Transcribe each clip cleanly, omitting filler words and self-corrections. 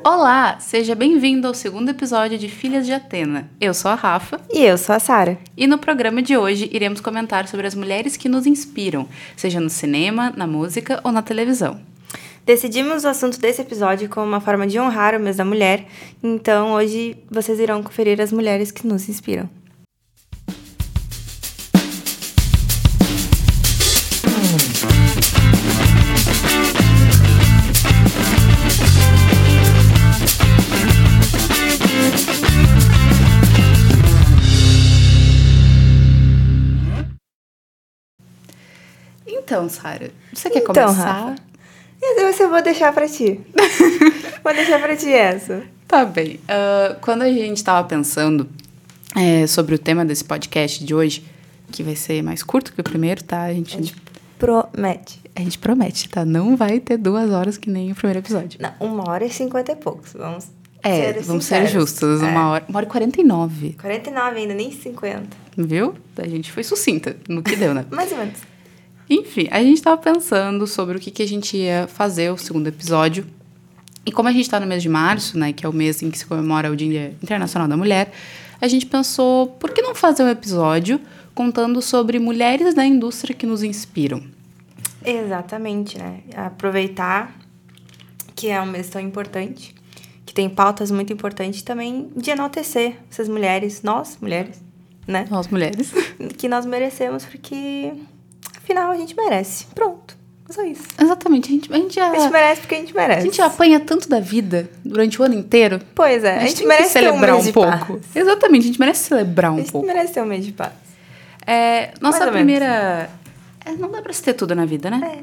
Olá, seja bem-vindo ao segundo episódio de Filhas de Atena. Eu sou a Rafa. E eu sou a Sara. E no programa de hoje iremos comentar sobre as mulheres que nos inspiram, seja no cinema, na música ou na televisão. Decidimos o assunto desse episódio como uma forma de honrar o mês da mulher, então hoje vocês irão conferir as mulheres que nos inspiram. Então, Sara, você quer começar? Rafa, eu vou deixar pra ti. Vou deixar pra ti essa. Tá bem. Quando a gente tava pensando sobre o tema desse podcast de hoje, que vai ser mais curto que o primeiro, tá? A gente promete. A gente promete, tá? Não vai ter 2 horas que nem o primeiro episódio. Não, 1h50 e poucos. Vamos ser justos. 1h49. 49 ainda, nem 50. Viu? A gente foi sucinta no que deu, né? Mais ou menos. Enfim, a gente tava pensando sobre o que a gente ia fazer o segundo episódio. E como a gente tá no mês de março, né, que é o mês em que se comemora o Dia Internacional da Mulher, a gente pensou, por que não fazer um episódio contando sobre mulheres da indústria que nos inspiram? Exatamente, né? Aproveitar que é um mês tão importante, que tem pautas muito importantes também de enaltecer essas mulheres, nós mulheres, né? Nós mulheres. Que nós merecemos, porque afinal a gente merece. Pronto, só isso. Exatamente, a gente merece porque a gente merece. A gente apanha tanto da vida durante o ano inteiro. Pois é, a gente tem merece que celebrar ter um mês pouco. de paz. Exatamente, a gente merece celebrar um pouco. A gente merece ter um mês de paz. Nossa primeira... não dá pra se ter tudo na vida, né?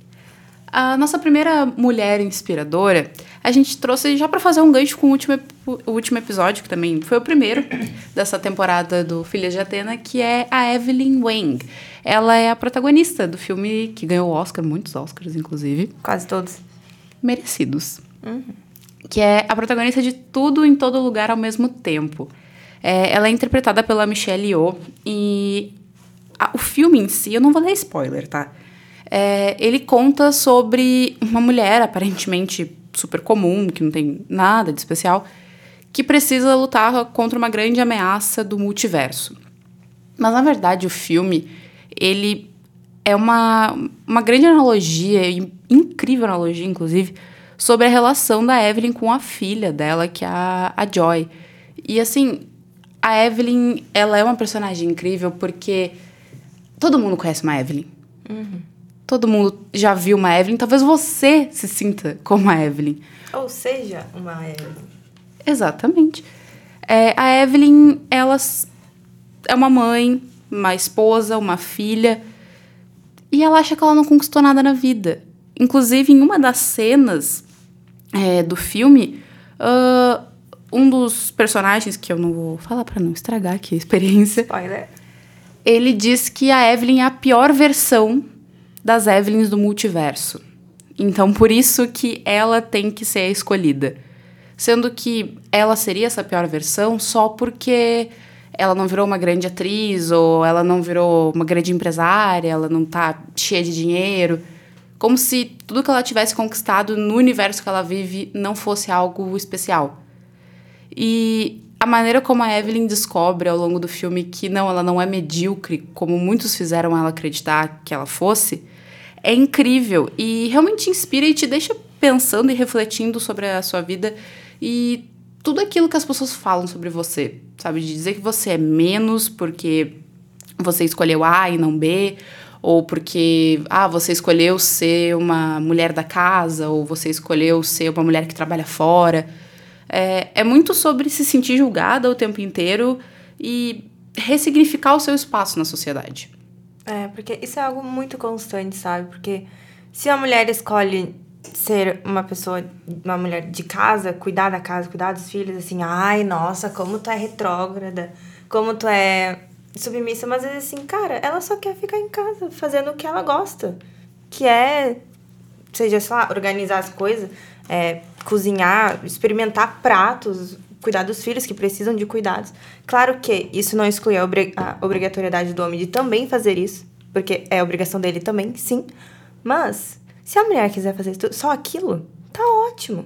A nossa primeira mulher inspiradora, a gente trouxe já pra fazer um gancho com o último episódio, que também foi o primeiro dessa temporada do Filhas de Atena, que é a Evelyn Wang. Ela é a protagonista do filme que ganhou o Oscar, muitos Oscars, inclusive. Quase todos. Merecidos. Que é a protagonista de Tudo em Todo Lugar ao Mesmo Tempo. Ela é interpretada pela Michelle Yeoh e o filme em si, eu não vou dar spoiler, tá? Ele conta sobre uma mulher aparentemente super comum, que não tem nada de especial, que precisa lutar contra uma grande ameaça do multiverso. Mas, na verdade, o filme, ele é uma grande analogia, incrível analogia, inclusive, sobre a relação da Evelyn com a filha dela, que é a Joy. E, assim, a Evelyn, ela é uma personagem incrível porque todo mundo conhece uma Evelyn. Todo mundo já viu uma Evelyn. Talvez você se sinta como a Evelyn. Ou seja, uma Evelyn. Exatamente. A Evelyn, ela é uma mãe, uma esposa, uma filha. E ela acha que ela não conquistou nada na vida. Inclusive, em uma das cenas do filme, um dos personagens, que eu não vou falar pra não estragar aqui a experiência... Spoiler. Ele diz que a Evelyn é a pior versão das Evelyns do multiverso. Então, por isso que ela tem que ser a escolhida. Sendo que ela seria essa pior versão só porque ela não virou uma grande atriz, ou ela não virou uma grande empresária, ela não tá cheia de dinheiro. Como se tudo que ela tivesse conquistado no universo que ela vive não fosse algo especial. E a maneira como a Evelyn descobre ao longo do filme que ela não é medíocre, como muitos fizeram ela acreditar que ela fosse, é incrível e realmente inspira e te deixa pensando e refletindo sobre a sua vida e tudo aquilo que as pessoas falam sobre você, sabe? De dizer que você é menos porque você escolheu A e não B, ou porque você escolheu ser uma mulher da casa, ou você escolheu ser uma mulher que trabalha fora. É muito sobre se sentir julgada o tempo inteiro e ressignificar o seu espaço na sociedade. Porque isso é algo muito constante, sabe? Porque se a mulher escolhe ser uma mulher de casa, cuidar da casa, cuidar dos filhos, assim, ai, nossa, como tu é retrógrada, como tu é submissa, mas às vezes assim, cara, ela só quer ficar em casa, fazendo o que ela gosta, que é, seja, sei lá, organizar as coisas, cozinhar, experimentar pratos, cuidar dos filhos que precisam de cuidados. Claro que isso não exclui a obrigatoriedade do homem de também fazer isso, porque é obrigação dele também, sim. Mas, se a mulher quiser fazer só aquilo, tá ótimo.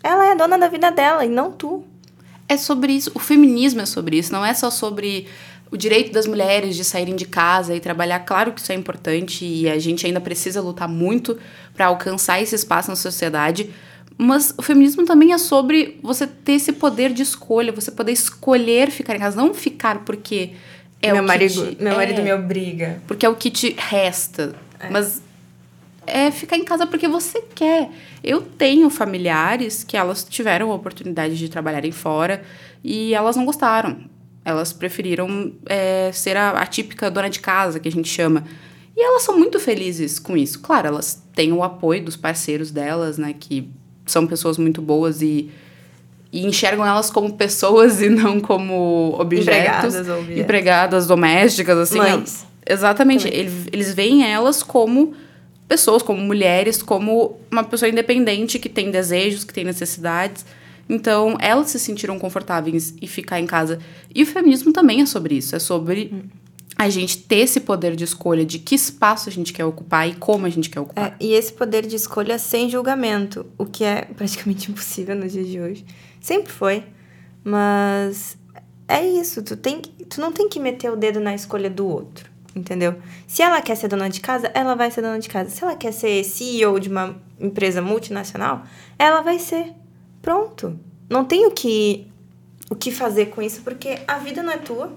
Ela é dona da vida dela e não tu. É sobre isso. O feminismo é sobre isso. Não é só sobre o direito das mulheres de saírem de casa e trabalhar. Claro que isso é importante e a gente ainda precisa lutar muito para alcançar esse espaço na sociedade. Mas o feminismo também é sobre você ter esse poder de escolha, você poder escolher ficar em casa, não ficar porque meu marido me obriga. Porque é o que te resta. Mas é ficar em casa porque você quer. Eu tenho familiares que elas tiveram a oportunidade de trabalharem fora e elas não gostaram. Elas preferiram ser a típica dona de casa, que a gente chama. E elas são muito felizes com isso. Claro, elas têm o apoio dos parceiros delas, né? Que são pessoas muito boas e enxergam elas como pessoas e não como objetos. Empregadas domésticas, assim. Mães. Exatamente. Eles veem elas como pessoas, como mulheres, como uma pessoa independente que tem desejos, que tem necessidades. Então, elas se sentiram confortáveis em ficar em casa. E o feminismo também é sobre isso. É sobre a gente ter esse poder de escolha de que espaço a gente quer ocupar e como a gente quer ocupar. E esse poder de escolha sem julgamento, o que é praticamente impossível nos dias de hoje. Sempre foi, mas é isso. Tu não tem que meter o dedo na escolha do outro, entendeu? Se ela quer ser dona de casa, ela vai ser dona de casa. Se ela quer ser CEO de uma empresa multinacional, ela vai ser. Pronto. Não tem o que fazer com isso, porque a vida não é tua,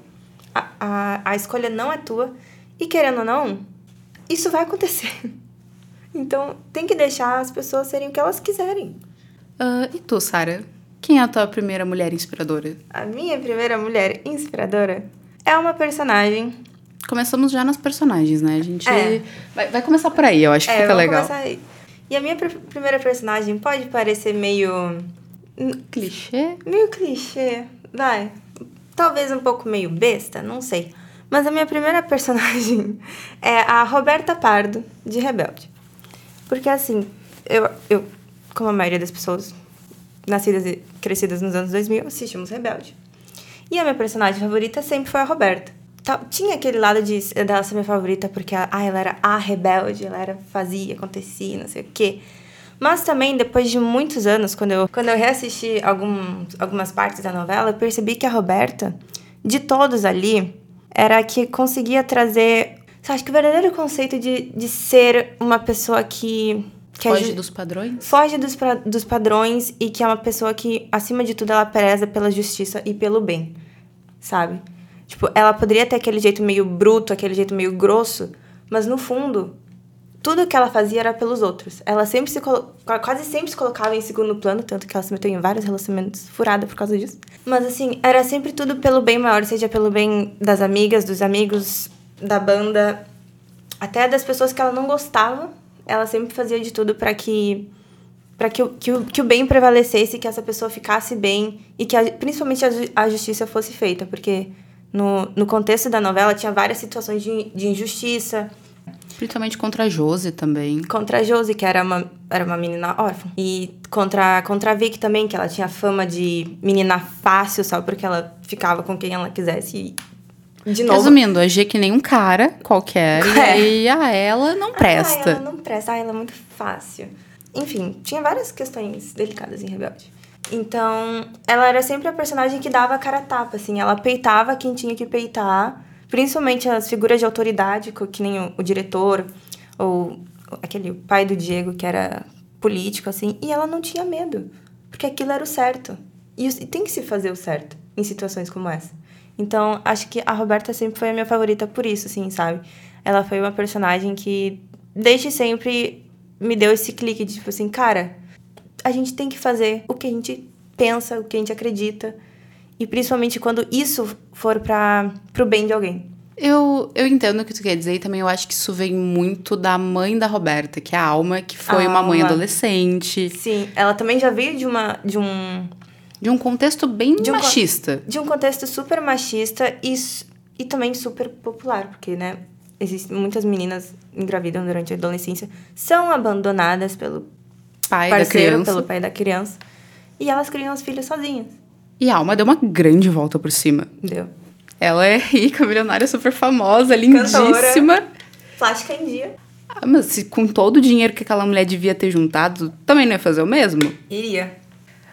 a escolha não é tua, e querendo ou não, isso vai acontecer. Então, tem que deixar as pessoas serem o que elas quiserem. E tu, Sara? Quem é a tua primeira mulher inspiradora? A minha primeira mulher inspiradora é uma personagem. Começamos já nas personagens, né? A gente vai começar por aí, eu acho que fica legal. Começar aí. E a minha primeira personagem pode parecer meio... Clichê? Meio clichê, vai. Talvez um pouco meio besta, não sei. Mas a minha primeira personagem é a Roberta Pardo, de Rebelde. Porque, assim, eu como a maioria das pessoas nascidas e crescidas nos anos 2000, assistimos Rebelde. E a minha personagem favorita sempre foi a Roberta. Tinha aquele lado dela ser minha favorita porque ela era a rebelde, fazia, acontecia, não sei o quê. Mas também, depois de muitos anos, quando eu reassisti algumas partes da novela, eu percebi que a Roberta, de todos ali, era a que conseguia trazer... Acho que o verdadeiro conceito de ser uma pessoa que foge dos padrões? Foge dos padrões e que é uma pessoa que, acima de tudo, ela preza pela justiça e pelo bem, sabe? Tipo, ela poderia ter aquele jeito meio bruto, aquele jeito meio grosso, mas no fundo, tudo que ela fazia era pelos outros. Ela quase sempre se colocava em segundo plano, tanto que ela se meteu em vários relacionamentos furada por causa disso. Mas assim, era sempre tudo pelo bem maior, seja pelo bem das amigas, dos amigos, da banda, até das pessoas que ela não gostava. Ela sempre fazia de tudo para que o bem prevalecesse, que essa pessoa ficasse bem e que principalmente a justiça fosse feita, porque no contexto da novela tinha várias situações de injustiça. Principalmente contra a Josi também. Contra a Josi, que era uma menina órfã. E contra a Vicky também, que ela tinha fama de menina fácil, só porque ela ficava com quem ela quisesse. E, de novo... Resumindo, agir que nem um cara qualquer. E ela não presta. Ela não presta. Ela é muito fácil. Enfim, tinha várias questões delicadas em Rebelde. Então, ela era sempre a personagem que dava a cara a tapa, assim. Ela peitava quem tinha que peitar. Principalmente as figuras de autoridade, que nem o diretor, ou aquele pai do Diego, que era político, assim. E ela não tinha medo, porque aquilo era o certo. E tem que se fazer o certo em situações como essa. Então, acho que a Roberta sempre foi a minha favorita por isso, assim, sabe? Ela foi uma personagem que, desde sempre, me deu esse clique de, tipo assim, cara, a gente tem que fazer o que a gente pensa, o que a gente acredita. E principalmente quando isso for pro bem de alguém. Eu entendo o que tu quer dizer e também eu acho que isso vem muito da mãe da Roberta, que é a Alma, que foi uma mãe adolescente. Sim, ela também já veio de um contexto bem machista. De um contexto super machista e também super popular, porque, né, existem muitas meninas engravidam durante a adolescência, são abandonadas pelo pai parceiro, pelo pai da criança, e elas criam os filhos sozinhas. E a Alma deu uma grande volta por cima. Deu. Ela é rica, milionária, super famosa, lindíssima. Cantora, plástica em dia. Mas com todo o dinheiro que aquela mulher devia ter juntado, também não ia fazer o mesmo? Iria.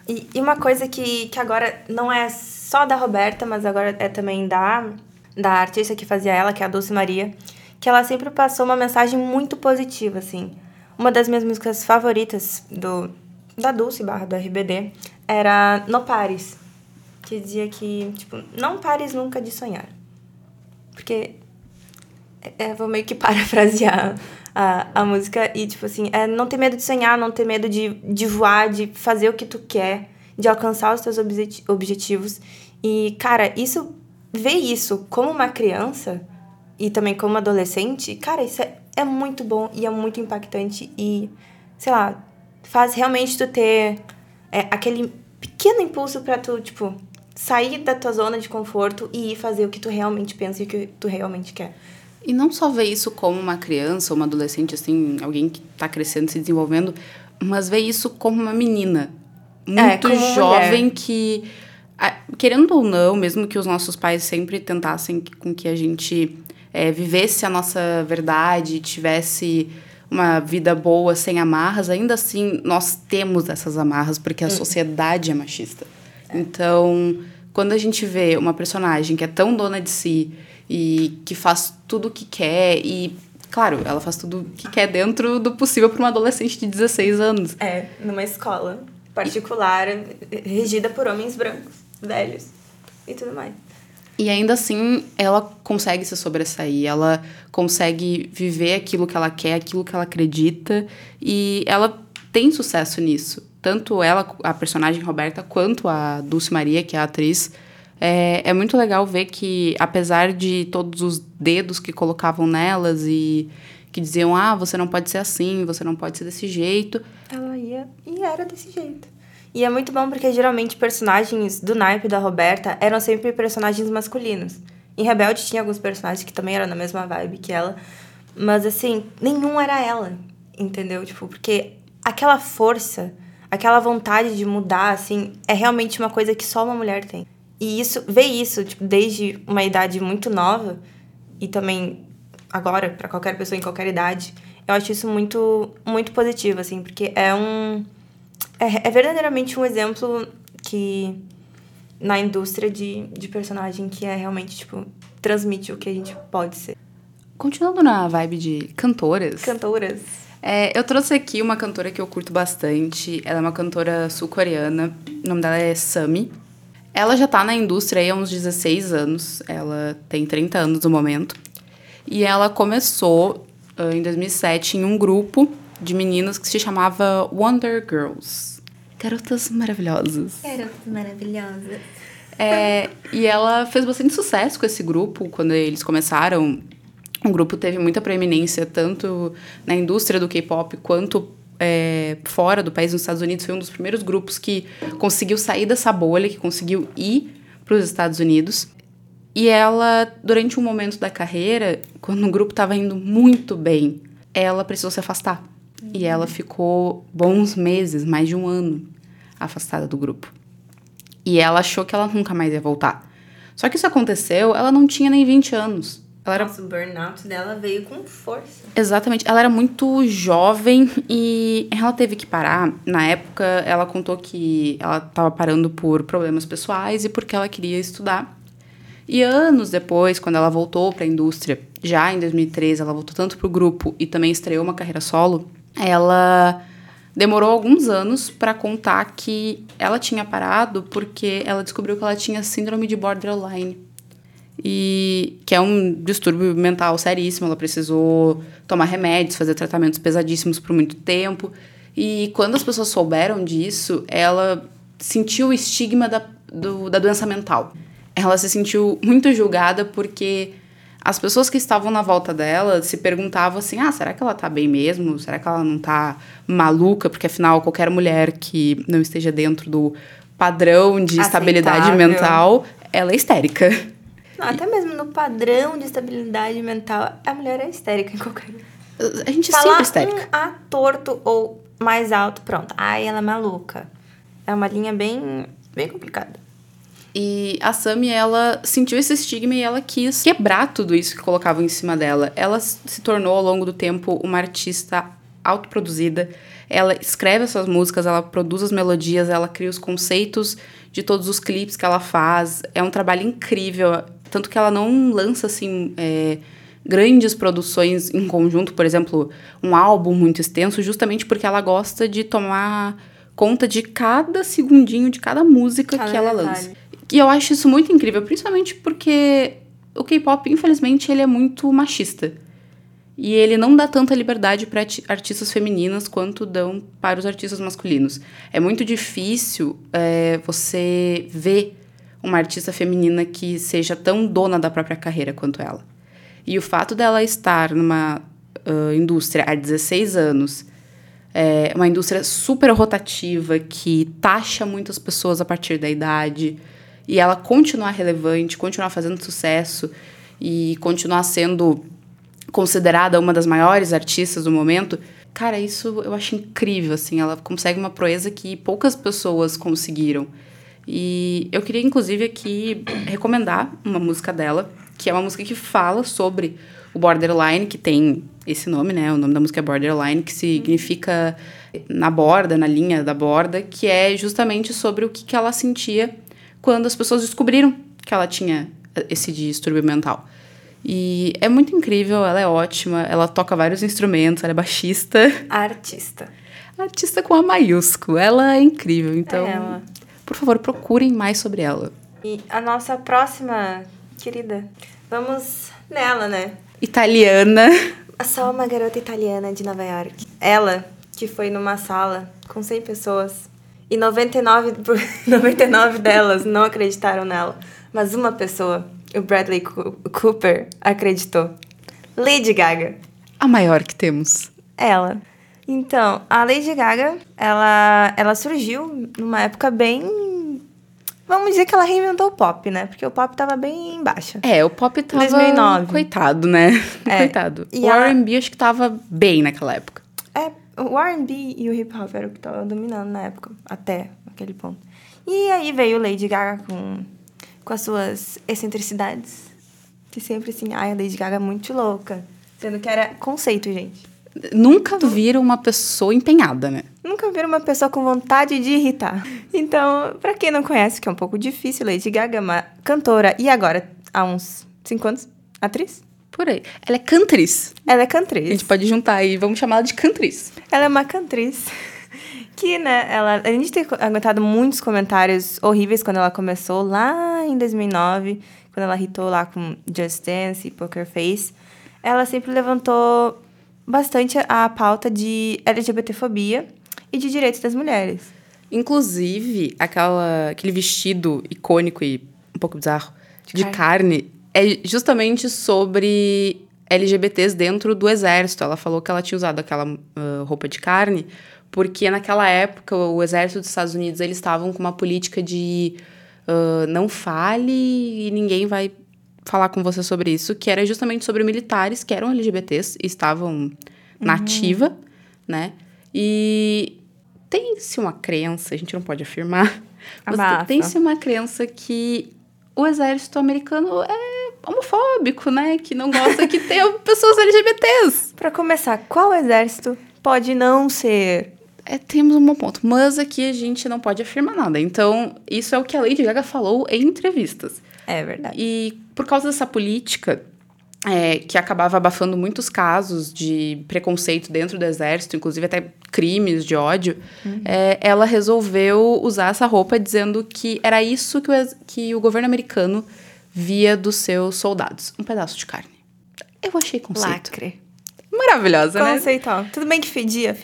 E uma coisa que agora não é só da Roberta, mas agora é também da artista que fazia ela, que é a Dulce Maria, que ela sempre passou uma mensagem muito positiva, assim. Uma das minhas músicas favoritas da Dulce / do RBD era No Pares, que dizia que, tipo, não pares nunca de sonhar. Porque, vou meio que parafrasear a música e, tipo assim, não ter medo de sonhar, não ter medo de voar, de fazer o que tu quer, de alcançar os teus objetivos. E, cara, ver isso como uma criança e também como adolescente, cara, isso é muito bom e é muito impactante e, sei lá, faz realmente tu ter aquele pequeno impulso pra tu, tipo, sair da tua zona de conforto e ir fazer o que tu realmente pensa e o que tu realmente quer. E não só ver isso como uma criança ou uma adolescente, assim, alguém que tá crescendo, se desenvolvendo, mas ver isso como uma menina muito jovem mulher. Que, querendo ou não, mesmo que os nossos pais sempre tentassem com que a gente vivesse a nossa verdade, tivesse uma vida boa, sem amarras, ainda assim nós temos essas amarras, porque a sociedade é machista. Então, quando a gente vê uma personagem que é tão dona de si e que faz tudo o que quer e, claro, ela faz tudo o que quer dentro do possível para uma adolescente de 16 anos. Numa escola particular, regida por homens brancos, velhos e tudo mais. E ainda assim, ela consegue se sobressair, ela consegue viver aquilo que ela quer, aquilo que ela acredita, e ela tem sucesso nisso. Tanto ela, a personagem Roberta, quanto a Dulce Maria, que é a atriz. É muito legal ver que, apesar de todos os dedos que colocavam nelas e que diziam, você não pode ser assim, você não pode ser desse jeito. Ela ia e era desse jeito. E é muito bom porque, geralmente, personagens do naipe da Roberta eram sempre personagens masculinos. Em Rebelde tinha alguns personagens que também eram na mesma vibe que ela. Mas, assim, nenhum era ela, entendeu? Tipo, porque aquela força, aquela vontade de mudar, assim, é realmente uma coisa que só uma mulher tem. E ver isso, tipo, desde uma idade muito nova, e também agora, para qualquer pessoa em qualquer idade, eu acho isso muito, muito positivo, assim, porque é verdadeiramente um exemplo que na indústria de personagem que realmente, tipo, transmite o que a gente pode ser. Continuando na vibe de cantoras. Cantoras. Eu trouxe aqui uma cantora que eu curto bastante. Ela é uma cantora sul-coreana. O nome dela é Sami. Ela já tá na indústria aí há uns 16 anos. Ela tem 30 anos no momento. E ela começou em 2007 em um grupo de meninas que se chamava Wonder Girls. Garotas maravilhosas. Garotas maravilhosas. E ela fez bastante sucesso com esse grupo quando eles começaram. O grupo teve muita proeminência tanto na indústria do K-pop quanto fora do país, nos Estados Unidos. Foi um dos primeiros grupos que conseguiu sair dessa bolha, que conseguiu ir para os Estados Unidos. E ela, durante um momento da carreira, quando o grupo estava indo muito bem, ela precisou se afastar. E ela ficou bons meses, mais de um ano, afastada do grupo. E ela achou que ela nunca mais ia voltar. Só que isso aconteceu, ela não tinha nem 20 anos. Nossa, o burnout dela veio com força. Exatamente. Ela era muito jovem e ela teve que parar. Na época, ela contou que ela estava parando por problemas pessoais e porque ela queria estudar. E anos depois, quando ela voltou para a indústria, já em 2013, ela voltou tanto pro grupo e também estreou uma carreira solo, ela demorou alguns anos para contar que ela tinha parado porque ela descobriu que ela tinha síndrome de borderline. E que é um distúrbio mental seríssimo. Ela precisou tomar remédios, fazer tratamentos pesadíssimos por muito tempo. E quando as pessoas souberam disso, ela sentiu o estigma da doença mental. Ela se sentiu muito julgada porque as pessoas que estavam na volta dela se perguntavam assim, será que ela tá bem mesmo? Será que ela não tá maluca? Porque, afinal, qualquer mulher que não esteja dentro do padrão de estabilidade mental, ela é histérica. Não, até mesmo no padrão de estabilidade mental, a mulher é histérica em qualquer... A gente é sempre histérica. A torto ou mais alto, pronto. Ela é maluca. É uma linha bem, bem complicada. E a Sami, ela sentiu esse estigma e ela quis quebrar tudo isso que colocavam em cima dela. Ela se tornou, ao longo do tempo, uma artista autoproduzida. Ela escreve as suas músicas, ela produz as melodias, ela cria os conceitos de todos os clipes que ela faz. É um trabalho incrível. Tanto que ela não lança, assim, grandes produções em conjunto. Por exemplo, um álbum muito extenso, justamente porque ela gosta de tomar conta de cada segundinho, de cada música que ela lança. E eu acho isso muito incrível, principalmente porque o K-pop, infelizmente, ele é muito machista. E ele não dá tanta liberdade para artistas femininas quanto dão para os artistas masculinos. É muito difícil você ver uma artista feminina que seja tão dona da própria carreira quanto ela. E o fato dela estar numa indústria há 16 anos, uma indústria super rotativa que taxa muitas pessoas a partir da idade, e ela continuar relevante, continuar fazendo sucesso e continuar sendo considerada uma das maiores artistas do momento, cara, isso eu acho incrível, assim. Ela consegue uma proeza que poucas pessoas conseguiram. E eu queria, inclusive, aqui recomendar uma música dela, que é uma música que fala sobre o borderline, que tem esse nome, né? O nome da música é Borderline, que significa na borda, na linha da borda, que é justamente sobre o que ela sentia quando as pessoas descobriram que ela tinha esse distúrbio mental. E é muito incrível, ela é ótima, ela toca vários instrumentos, ela é baixista. Artista. Artista com A maiúsculo, ela é incrível, então, por favor, procurem mais sobre ela. E a nossa próxima querida, vamos nela, né? Italiana. Só uma garota italiana de Nova York. Ela, que foi numa sala com 100 pessoas, e 99 delas não acreditaram nela, mas uma pessoa, o Bradley Cooper, acreditou. Lady Gaga. A maior que temos. Ela. Então, a Lady Gaga, ela surgiu numa época bem... Vamos dizer que ela reinventou o pop, né? Porque o pop tava bem embaixo. O pop tava... 2009. Coitado, né? Coitado. E o R&B acho que tava bem naquela época. O R&B e o hip-hop era o que tava dominando na época, até aquele ponto. E aí veio Lady Gaga com as suas excentricidades. Que sempre assim, a Lady Gaga é muito louca. Sendo que era conceito, gente. Nunca viram uma pessoa empenhada, né? Nunca viram uma pessoa com vontade de irritar. Então, pra quem não conhece, que é um pouco difícil, Lady Gaga é uma cantora. E agora, há uns 5 anos, atriz? Por aí. Ela é cantriz. Ela é cantriz. A gente pode juntar aí, vamos chamar ela de cantriz. Ela é uma cantriz. Que, né, a gente tem aguentado muitos comentários horríveis quando ela começou, lá em 2009, quando ela hitou lá com Just Dance e Poker Face. Ela sempre levantou bastante a pauta de LGBTfobia e de direitos das mulheres. Inclusive, aquele vestido icônico e um pouco bizarro de carne é justamente sobre LGBTs dentro do exército. Ela falou que ela tinha usado aquela roupa de carne porque naquela época o exército dos Estados Unidos eles estavam com uma política de não fale e ninguém vai falar com você sobre isso, que era justamente sobre militares que eram LGBTs e estavam na ativa, né? E tem-se uma crença, a gente não pode afirmar, mas tem-se uma crença que o exército americano é homofóbico, né? Que não gosta que tenha pessoas LGBTs. Pra começar, qual exército pode não ser? Temos um bom ponto, mas aqui a gente não pode afirmar nada. Então, isso é o que a Lady Gaga falou em entrevistas. É verdade. E por causa dessa política, que acabava abafando muitos casos de preconceito dentro do exército, inclusive até crimes de ódio, ela resolveu usar essa roupa dizendo que era isso que o governo americano via dos seus soldados. Um pedaço de carne. Eu achei conceito. Lacre. Maravilhosa, né? Conceitual. Tudo bem que fedia.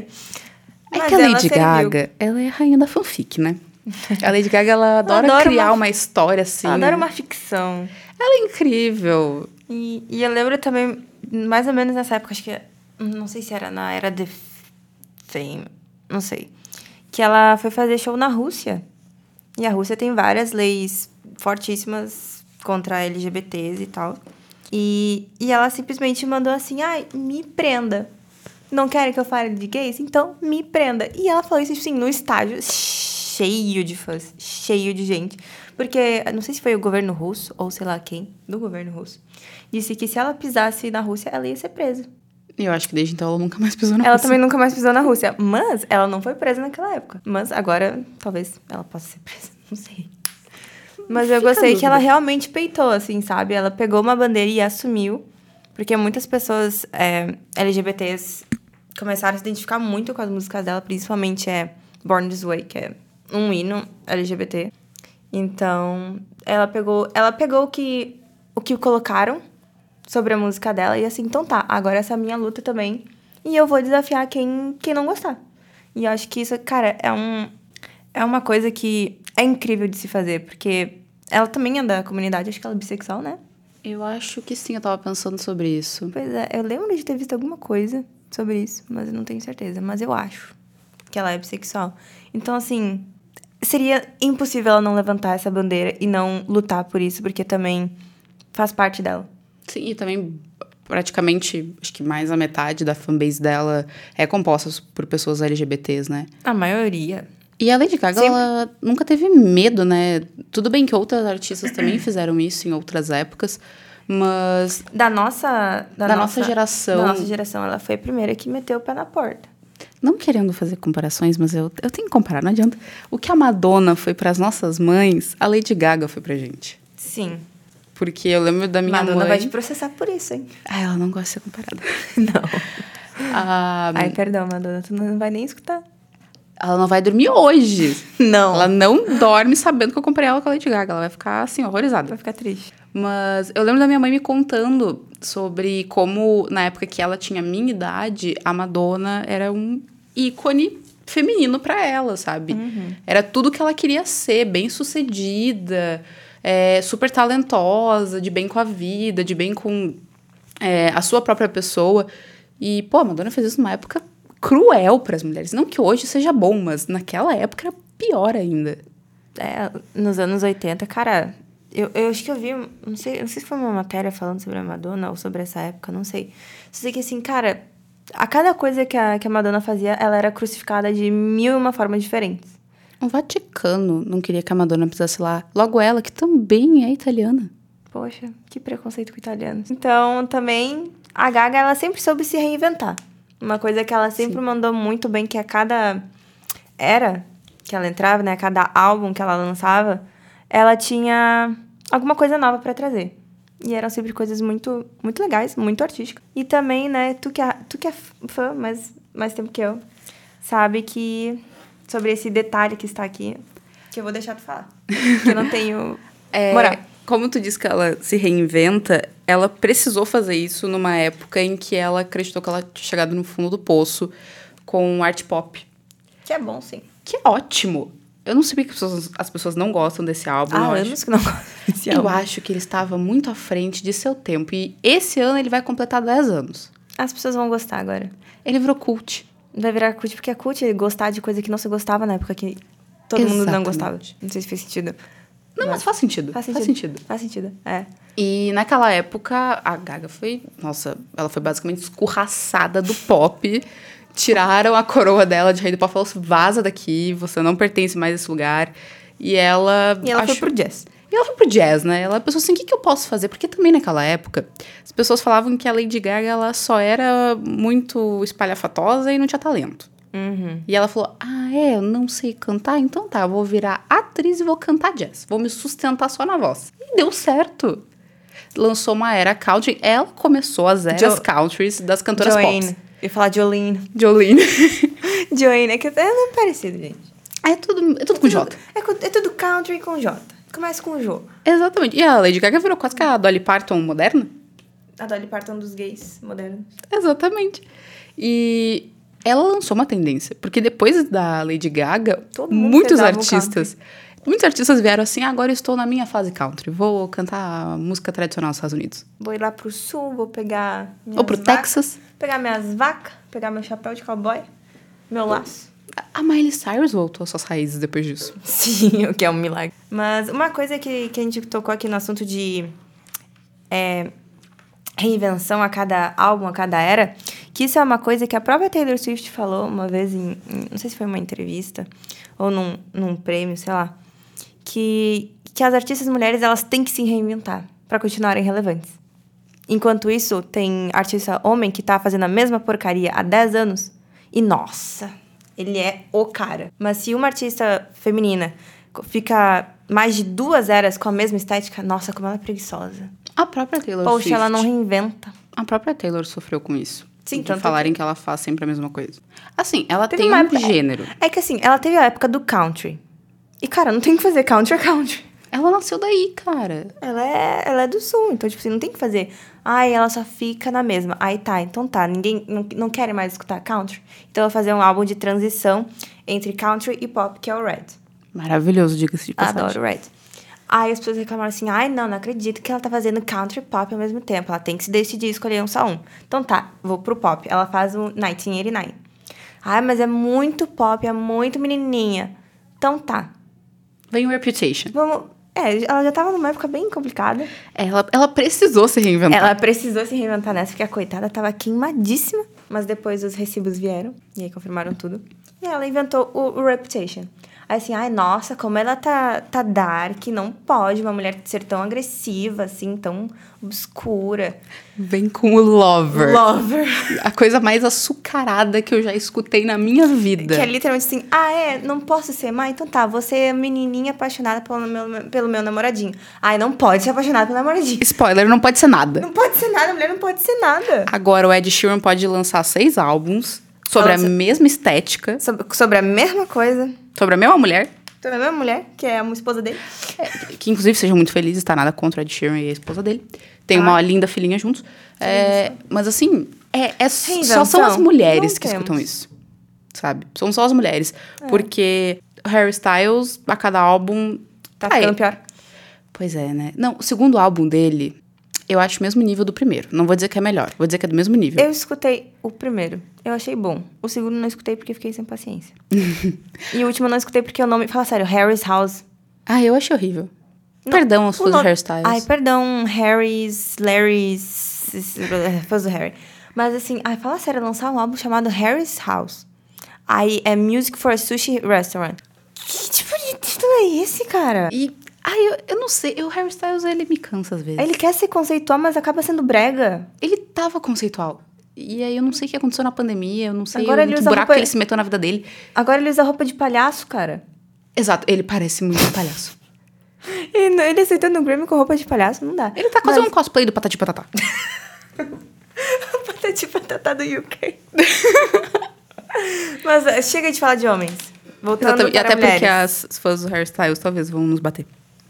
É que a Lady Gaga, ela é a rainha da fanfic, né? A Lady Gaga, ela adora criar uma história, assim. Ela adora uma ficção. Ela é incrível. E eu lembro também, mais ou menos nessa época, acho que... Não sei se era na era de Fame, não sei. Que ela foi fazer show na Rússia. E a Rússia tem várias leis fortíssimas contra LGBTs e tal. E ela simplesmente mandou assim, me prenda. Não querem que eu fale de gays? Então, me prenda. E ela falou isso, assim, no estádio cheio de fãs, cheio de gente. Porque, não sei se foi o governo russo, ou sei lá quem, do governo russo, disse que se ela pisasse na Rússia, ela ia ser presa. E eu acho que desde então ela nunca mais pisou na Ela Rússia. também nunca mais pisou na Rússia. Mas ela não foi presa naquela época. Mas agora, talvez ela possa ser presa. Não sei. Mas eu Fica a gostei que ela dúvida. realmente peitou, assim, sabe? Ela pegou uma bandeira e assumiu. Porque muitas pessoas LGBTs começaram a se identificar muito com as músicas dela. Principalmente Born This Way, que é um hino LGBT. Então, ela pegou o que colocaram sobre a música dela. E assim, então tá, agora essa é a minha luta também. E eu vou desafiar quem não gostar. E eu acho que isso, cara, é uma coisa que é incrível de se fazer. Porque ela também é da comunidade, acho que ela é bissexual, né? Eu acho que sim, eu tava pensando sobre isso. Pois é, eu lembro de ter visto alguma coisa sobre isso, mas eu não tenho certeza. Mas eu acho que ela é bissexual. Então, assim, seria impossível ela não levantar essa bandeira e não lutar por isso, porque também faz parte dela. Sim, e também praticamente, acho que mais a metade da fanbase dela é composta por pessoas LGBTs, né? A maioria. E a Lady Gaga, ela nunca teve medo, né? Tudo bem que outras artistas também fizeram isso em outras épocas, mas Da nossa geração. Da nossa geração, ela foi a primeira que meteu o pé na porta. Não querendo fazer comparações, mas eu tenho que comparar, não adianta. O que a Madonna foi para as nossas mães, a Lady Gaga foi pra gente. Sim. Porque eu lembro da minha Madonna mãe... vai te processar por isso, hein? Ah, ela não gosta de ser comparada. Não. Ai, perdão, Madonna, tu não vai nem escutar. Ela não vai dormir hoje. Não. Ela não dorme sabendo que eu comprei ela com a Lady Gaga. Ela vai ficar, assim, horrorizada. Vai ficar triste. Mas eu lembro da minha mãe me contando sobre como, na época que ela tinha a minha idade, a Madonna era um ícone feminino pra ela, sabe? Era tudo que ela queria ser, bem-sucedida, super talentosa, de bem com a vida, de bem com a sua própria pessoa. E, pô, a Madonna fez isso numa época cruel para as mulheres. Não que hoje seja bom, mas naquela época era pior ainda. Nos anos 80, cara, eu acho que eu vi, não sei se foi uma matéria falando sobre a Madonna ou sobre essa época, não sei. Só sei que assim, cara, a cada coisa que a Madonna fazia, ela era crucificada de 1001 formas diferentes. O Vaticano não queria que a Madonna pisasse lá. Logo ela, que também é italiana. Poxa, que preconceito com italianos. Então, também, a Gaga, ela sempre soube se reinventar. Uma coisa que ela sempre mandou muito bem, que a cada era que ela entrava, né? A cada álbum que ela lançava, ela tinha alguma coisa nova pra trazer. E eram sempre coisas muito, muito legais, muito artísticas. E também, né, tu que é fã mais tempo que eu, sabe que sobre esse detalhe que está aqui, que eu vou deixar tu falar. Que eu não tenho moral. Como tu disse que ela se reinventa, ela precisou fazer isso numa época em que ela acreditou que ela tinha chegado no fundo do poço com art pop. Que é bom, sim. Que é ótimo. Eu não sei porque as pessoas não gostam desse álbum. Há anos que não gostam desse álbum. Eu acho que ele estava muito à frente de seu tempo. E esse ano ele vai completar 10 anos. As pessoas vão gostar agora. Ele virou cult. Vai virar cult, porque é cult gostar de coisa que não se gostava na época que todo mundo não gostava. Não sei se fez sentido. Não, mas faz sentido. Faz sentido, é. E naquela época, a Gaga foi... Nossa, ela foi basicamente escorraçada do pop. Tiraram a coroa dela de rei do pop. Falou assim, vaza daqui, você não pertence mais a esse lugar. E ela foi pro jazz. E ela foi pro jazz, né? Ela pensou assim, o que eu posso fazer? Porque também naquela época, as pessoas falavam que a Lady Gaga, ela só era muito espalhafatosa e não tinha talento. E ela falou, eu não sei cantar? Então tá, eu vou virar atriz e vou cantar jazz. Vou me sustentar só na voz. E deu certo. Lançou uma era country. Ela começou as eras countries das cantoras pop. Eu ia falar Jolene. Jolene, é que é nome parecido, gente. É tudo com J. É tudo country com J. Começa com J. Exatamente. E a Lady Gaga virou quase que a Dolly Parton moderna. A Dolly Parton dos gays modernos. Exatamente. E ela lançou uma tendência. Porque depois da Lady Gaga, muitos artistas vieram assim, agora eu estou na minha fase country. Vou cantar música tradicional dos Estados Unidos. Vou ir lá pro sul, vou pegar Ou pro Texas. Pegar minhas vacas, pegar meu chapéu de cowboy, meu laço. A Miley Cyrus voltou às suas raízes depois disso. Sim, o que é um milagre. Mas uma coisa que a gente tocou aqui no assunto de reinvenção a cada álbum, a cada era, que isso é uma coisa que a própria Taylor Swift falou uma vez não sei se foi uma entrevista ou num prêmio, sei lá, que as artistas mulheres, elas têm que se reinventar para continuarem relevantes. Enquanto isso, tem artista homem que tá fazendo a mesma porcaria há 10 anos. E, nossa, ele é o cara. Mas se uma artista feminina fica mais de 2 eras com a mesma estética, nossa, como ela é preguiçosa. A própria Taylor Poxa, Swift. ela não reinventa. A própria Taylor sofreu com isso. Sim, de tanto falarem que- que ela faz sempre a mesma coisa. Assim, ela Teve tem uma um época- gênero. É que assim, ela teve a época do country. E, cara, não tem que fazer country é country. Ela nasceu daí, cara. Ela é do sul, então, tipo assim, não tem que fazer. Ai, ela só fica na mesma. Aí tá, então tá, ninguém não quer mais escutar country. Então eu vou fazer um álbum de transição entre country e pop, que é o Red. Maravilhoso, diga-se de passagem. Adoro Red. Aí as pessoas reclamaram assim, ai, não acredito que ela tá fazendo country e pop ao mesmo tempo. Ela tem que se decidir escolher só um. Então tá, vou pro pop. Ela faz o 1989. Ai, mas é muito pop, é muito menininha. Então tá, Vem o Reputation. vamos... ela já tava numa época bem complicada. Ela precisou se reinventar. Ela precisou se reinventar nessa, porque a coitada tava queimadíssima. Mas depois os recibos vieram, e aí confirmaram tudo. E ela inventou o Reputation. Aí assim, ai, nossa, como ela tá dark, não pode uma mulher ser tão agressiva, assim, tão obscura. Vem com o Lover. Lover. A coisa mais açucarada que eu já escutei na minha vida. Que é literalmente assim, não posso ser má? Então tá, você é menininha apaixonada pelo meu namoradinho. Ai, não pode ser apaixonada pelo namoradinho. Spoiler, não pode ser nada. Não pode ser nada, a mulher não pode ser nada. Agora, o Ed Sheeran pode lançar 6 álbuns sobre a mesma estética, Sobre a mesma coisa. sobre a mesma mulher. Sobre a mesma mulher, que é a esposa dele. Que, inclusive, sejam muito felizes, tá nada contra o Ed Sheeran e a esposa dele. Tem uma linda filhinha juntos. Mas, assim, só são as mulheres que escutam isso, sabe? São só as mulheres. Porque o Harry Styles, a cada álbum... Tá ficando pior. Pois é, né? Não, o segundo álbum dele, eu acho o mesmo nível do primeiro. Não vou dizer que é melhor, vou dizer que é do mesmo nível. Eu escutei o primeiro. Eu achei bom. O segundo não escutei porque fiquei sem paciência. E o último eu não escutei porque o nome... Fala sério, Harry's House. Ah, eu achei horrível. Não, Perdão aos fãs do Harry Styles. Ai, perdão, Larry's... Fãs do Harry. Mas assim, fala sério, lançar um álbum chamado Harry's House. Aí é Music for a Sushi Restaurant. Que tipo de título é esse, cara? E, eu não sei, o Harry Styles, ele me cansa às vezes. Ele quer ser conceitual, mas acaba sendo brega. Ele tava conceitual. E aí eu não sei o que aconteceu na pandemia, eu não sei Agora ele que usa buraco roupa- que ele se meteu na vida dele. Agora ele usa roupa de palhaço, cara. Exato, ele parece muito um palhaço. Ele aceitando um Grammy com roupa de palhaço, não dá. Ele tá quase um cosplay do Patati Patatá. Patati patatá do UK. Mas chega de falar de homens. Voltando Exatamente. E para até mulheres. porque as fãs do Harry Styles talvez vão nos bater.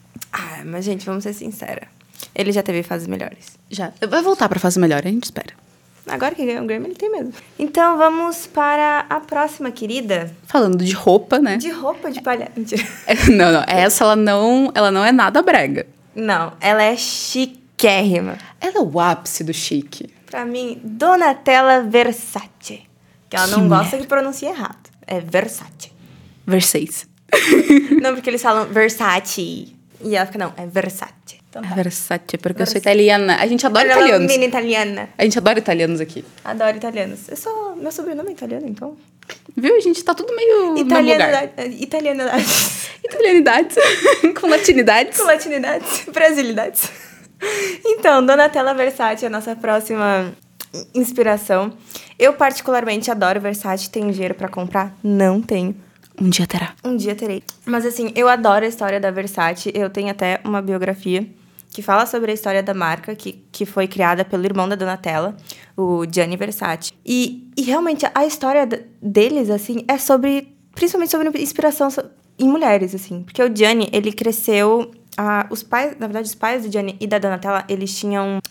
Mas gente, vamos ser sinceros. Ele já teve fases melhores. Já. Vai voltar pra fase melhor, a gente espera. Agora que ganhou um Grammy, ele tem mesmo. Então, vamos para a próxima, querida. Falando de roupa, né? De roupa de palhaço. Mentira. Não. Essa, ela não é nada brega. Não, ela é chiquérrima. Ela é o ápice do chique. Pra mim, Donatella Versace. Que ela não Que gosta que pronuncie errado. É Versace. Versace. Não, porque eles falam Versace. E ela fica, não, é Versace. Então, tá. Versace, porque eu sou italiana. A gente adora Ela é uma italianos. menina italiana. A gente adora italianos aqui. Adoro italianos. Meu sobrenome é italiano, então. Viu? A gente tá tudo meio no mesmo lugar. Italianidades. Italianidades. Com latinidades. Com latinidades. Brasilidades. Então, Donatella Versace é a nossa próxima inspiração. Eu particularmente adoro Versace. Tenho dinheiro pra comprar? Não tenho. Um dia terá. Um dia terei. Mas assim, eu adoro a história da Versace. Eu tenho até uma biografia que fala sobre a história da marca, que foi criada pelo irmão da Donatella, o Gianni Versace. E realmente, a história deles, assim, é principalmente sobre inspiração em mulheres, assim. Porque o Gianni, ele cresceu... os pais do Gianni e da Donatella, eles tinham...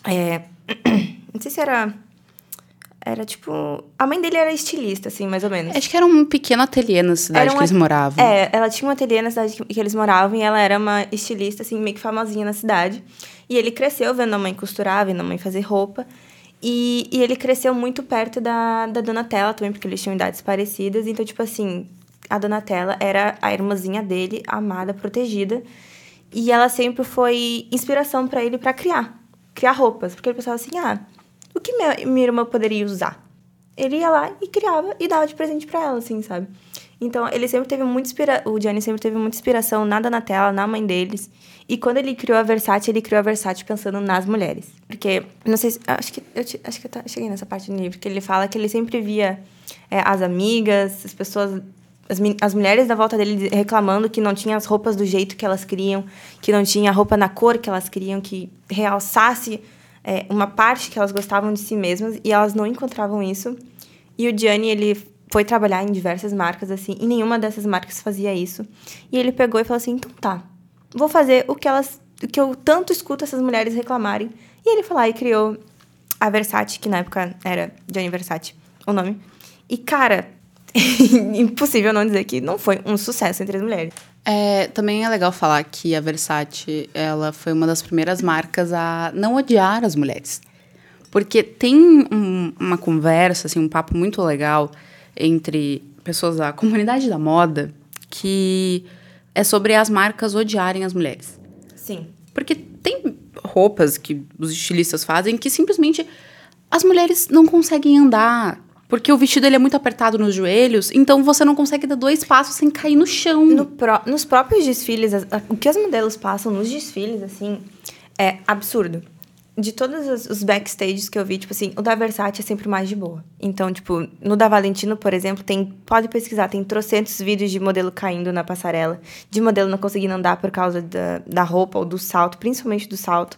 não sei se era... Era tipo... A mãe dele era estilista, assim, mais ou menos. Acho que era um pequeno ateliê na cidade que eles moravam. Ela tinha um ateliê na cidade que eles moravam e ela era uma estilista, assim, meio que famosinha na cidade. E ele cresceu vendo a mãe costurar, vendo a mãe fazer roupa. E ele cresceu muito perto da Donatella também, porque eles tinham idades parecidas. Então, tipo assim, a Donatella era a irmãzinha dele, amada, protegida. E ela sempre foi inspiração pra ele pra criar roupas. Porque ele pensava assim, o que minha irmã poderia usar? Ele ia lá e criava e dava de presente pra ela, assim, sabe? Então, ele sempre teve o Gianni sempre teve muita inspiração na Donatella, na mãe deles. E quando ele criou a Versace pensando nas mulheres. Porque, não sei se... Acho que eu cheguei nessa parte do livro, que ele fala que ele sempre via as amigas, as pessoas... As mulheres da volta dele reclamando que não tinha as roupas do jeito que elas queriam, que não tinha a roupa na cor que elas queriam, que realçasse uma parte que elas gostavam de si mesmas, e elas não encontravam isso. E o Gianni, ele foi trabalhar em diversas marcas, assim, e nenhuma dessas marcas fazia isso. E ele pegou e falou assim, então tá, vou fazer o que eu tanto escuto essas mulheres reclamarem. E ele foi lá e criou a Versace, que na época era Gianni Versace, o nome. E, cara... impossível não dizer que não foi um sucesso entre as mulheres. Também é legal falar que a Versace, ela foi uma das primeiras marcas a não odiar as mulheres. Porque tem uma conversa, assim, um papo muito legal entre pessoas da comunidade da moda que é sobre as marcas odiarem as mulheres. Sim. Porque tem roupas que os estilistas fazem que simplesmente as mulheres não conseguem andar. Porque o vestido ele é muito apertado nos joelhos, então você não consegue dar 2 passos sem cair no chão. Nos próprios desfiles, o que as modelos passam nos desfiles, assim, é absurdo. De todos os backstages que eu vi, tipo assim, o da Versace é sempre mais de boa. Então, tipo, no da Valentino, por exemplo, pode pesquisar, tem trocentos vídeos de modelo caindo na passarela, de modelo não conseguindo andar por causa da roupa ou do salto, principalmente do salto.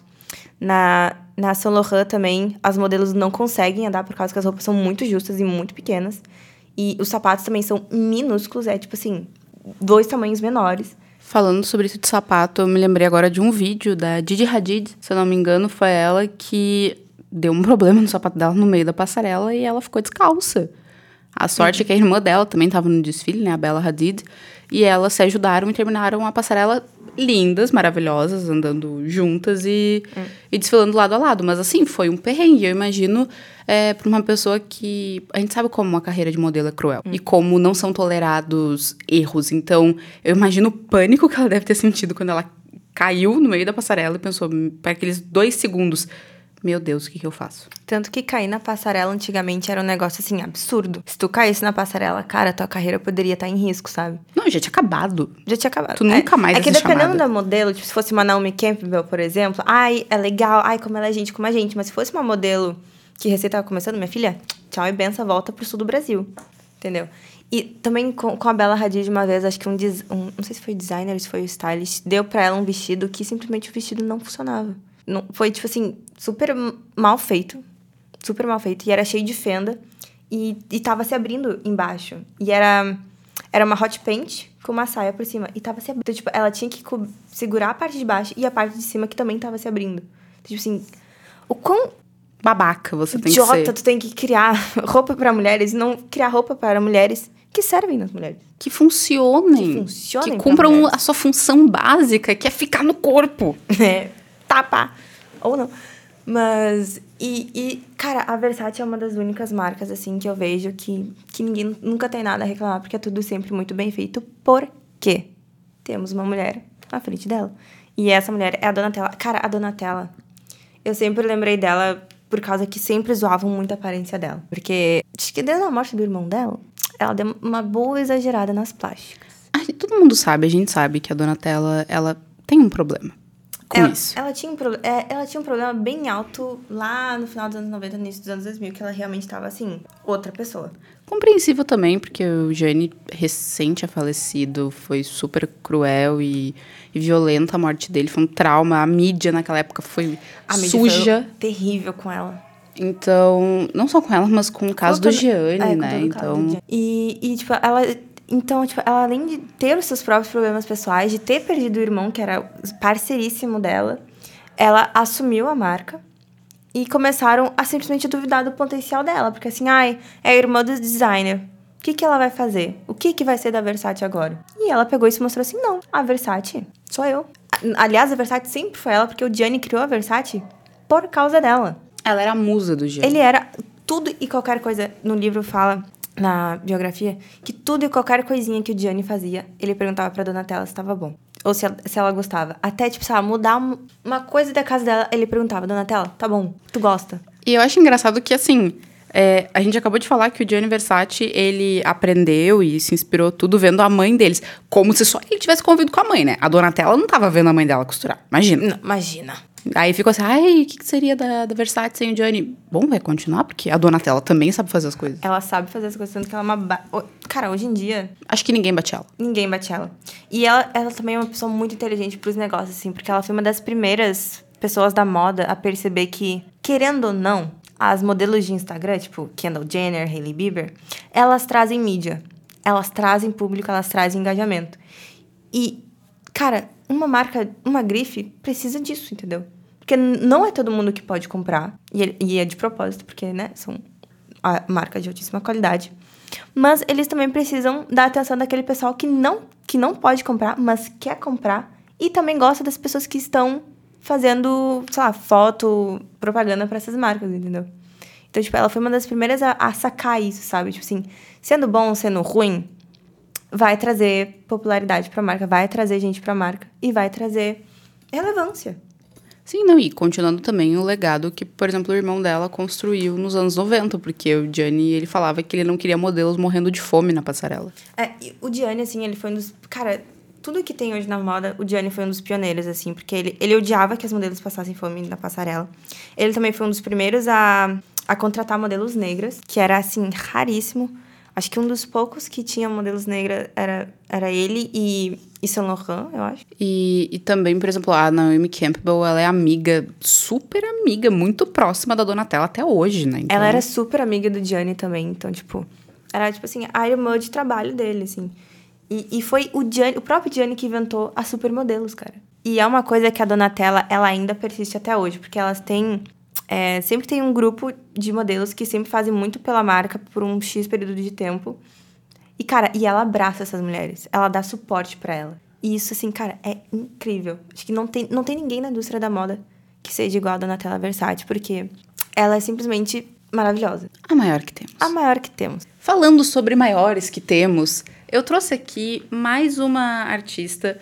Na Saint Laurent também, as modelos não conseguem andar por causa que as roupas são muito justas e muito pequenas. E os sapatos também são minúsculos, tipo assim, 2 tamanhos menores. Falando sobre isso de sapato, eu me lembrei agora de um vídeo da Gigi Hadid, se eu não me engano, foi ela que deu um problema no sapato dela no meio da passarela e ela ficou descalça. A sorte é que a irmã dela também estava no desfile, né, a Bella Hadid, e elas se ajudaram e terminaram a passarela lindas, maravilhosas, andando juntas e desfilando lado a lado. Mas, assim, foi um perrengue. Eu imagino para uma pessoa que... A gente sabe como a carreira de modelo é cruel. E como não são tolerados erros. Então, eu imagino o pânico que ela deve ter sentido quando ela caiu no meio da passarela e pensou, para aqueles 2 segundos... Meu Deus, o que eu faço? Tanto que cair na passarela antigamente era um negócio, assim, absurdo. Se tu caísse na passarela, cara, tua carreira poderia estar em risco, sabe? Não, já tinha acabado. Já tinha acabado. Tu nunca mais É que ia ser dependendo chamada. da modelo, tipo, se fosse uma Naomi Campbell, por exemplo, ai, é legal, ai, como ela é gente como a gente. Mas se fosse uma modelo que recém tava começando, minha filha, tchau e benção, volta pro sul do Brasil. Entendeu? E também com a Bella Hadid, uma vez, acho que não sei se foi designer, se foi o stylist, deu pra ela um vestido que simplesmente o vestido não funcionava. Não, foi, tipo assim, super mal feito. Super mal feito. E era cheio de fenda. E tava se abrindo embaixo. E era uma hot paint com uma saia por cima. E tava se abrindo. Então, tipo, ela tinha que segurar a parte de baixo e a parte de cima que também tava se abrindo. Então, tipo assim, o quão Babaca você tem que idiota ser. tu tem que criar roupa pra mulheres e não criar roupa para mulheres que servem nas mulheres. Que funcionem. Que cumpram a sua função básica, que é ficar no corpo. Tapa. Ou não. Mas, cara, a Versace é uma das únicas marcas, assim, que eu vejo que ninguém nunca tem nada a reclamar, porque é tudo sempre muito bem feito. Por quê? Temos uma mulher na frente dela. E essa mulher é a Donatella. Cara, a Donatella, eu sempre lembrei dela por causa que sempre zoavam muito a aparência dela. Porque, acho que desde a morte do irmão dela, ela deu uma boa exagerada nas plásticas. Todo mundo sabe, a gente sabe que a Donatella, ela tem um problema. Ela tinha um problema bem alto lá no final dos anos 90, no início dos anos 2000, que ela realmente estava, assim, outra pessoa. Compreensível também, porque o Gianni, recente a falecido, foi super cruel e violenta a morte dele. Foi um trauma. A mídia naquela época foi suja. Foi terrível com ela. Então, não só com ela, mas com o caso do Gianni, né? Então... Tipo, ela, além de ter os seus próprios problemas pessoais, de ter perdido o irmão, que era parceiríssimo dela, ela assumiu a marca e começaram a simplesmente duvidar do potencial dela. Porque assim, é a irmã do designer. O que ela vai fazer? O que vai ser da Versace agora? E ela pegou e se mostrou assim, não, a Versace sou eu. Aliás, a Versace sempre foi ela, porque o Gianni criou a Versace por causa dela. Ela era a musa do Gianni. Ele era tudo e qualquer coisa. No livro fala... na biografia, que tudo e qualquer coisinha que o Gianni fazia, ele perguntava pra Donatella se estava bom. Ou se ela gostava. Até, tipo, sei lá, mudar uma coisa da casa dela, ele perguntava, Donatella, tá bom, tu gosta? E eu acho engraçado que, assim, A gente acabou de falar que o Gianni Versace, ele aprendeu e se inspirou tudo vendo a mãe deles. Como se só ele tivesse convivido com a mãe, né? A Donatella não tava vendo a mãe dela costurar. Imagina. Não, imagina. Aí ficou assim, ai, o que seria da Versace sem o Gianni? Bom, vai continuar, porque a Donatella também sabe fazer as coisas. Ela sabe fazer as coisas, tanto que ela é uma... Cara, hoje em dia... Acho que ninguém bate ela. Ninguém bate ela. E ela também é uma pessoa muito inteligente pros negócios, assim, porque ela foi uma das primeiras pessoas da moda a perceber que, querendo ou não, as modelos de Instagram, tipo Kendall Jenner, Hailey Bieber, elas trazem mídia. Elas trazem público, elas trazem engajamento. E, cara, uma marca, uma grife, precisa disso, entendeu? Porque não é todo mundo que pode comprar. E é de propósito, porque, né, são marcas de altíssima qualidade. Mas eles também precisam da atenção daquele pessoal que não pode comprar, mas quer comprar. E também gosta das pessoas que estão fazendo, sei lá, foto, propaganda para essas marcas, entendeu? Então, tipo, ela foi uma das primeiras a sacar isso, sabe? Tipo assim, sendo bom, sendo ruim, vai trazer popularidade pra marca, vai trazer gente pra marca e vai trazer relevância. Sim, não, e continuando também o legado que, por exemplo, o irmão dela construiu nos anos 90, porque o Gianni, ele falava que ele não queria modelos morrendo de fome na passarela. E o Gianni, assim, ele foi um dos... Cara, tudo que tem hoje na moda, o Gianni foi um dos pioneiros, assim, porque ele odiava que as modelos passassem fome na passarela. Ele também foi um dos primeiros a contratar modelos negras, que era, assim, raríssimo. Acho que um dos poucos que tinha modelos negras era ele e Saint Laurent, eu acho. E também, por exemplo, a Naomi Campbell, ela é amiga, super amiga, muito próxima da Donatella até hoje, né? Então... Ela era super amiga do Gianni também, então, tipo... Era, tipo assim, a irmã de trabalho dele, assim. E foi o próprio Gianni que inventou as supermodelos, cara. E é uma coisa que a Donatella, ela ainda persiste até hoje, porque elas têm... sempre tem um grupo de modelos que sempre fazem muito pela marca por um X período de tempo. E, cara, ela abraça essas mulheres. Ela dá suporte pra ela. E isso, assim, cara, é incrível. Acho que não tem ninguém na indústria da moda que seja igual a Donatella Versace, porque ela é simplesmente maravilhosa. A maior que temos. A maior que temos. Falando sobre maiores que temos, eu trouxe aqui mais uma artista,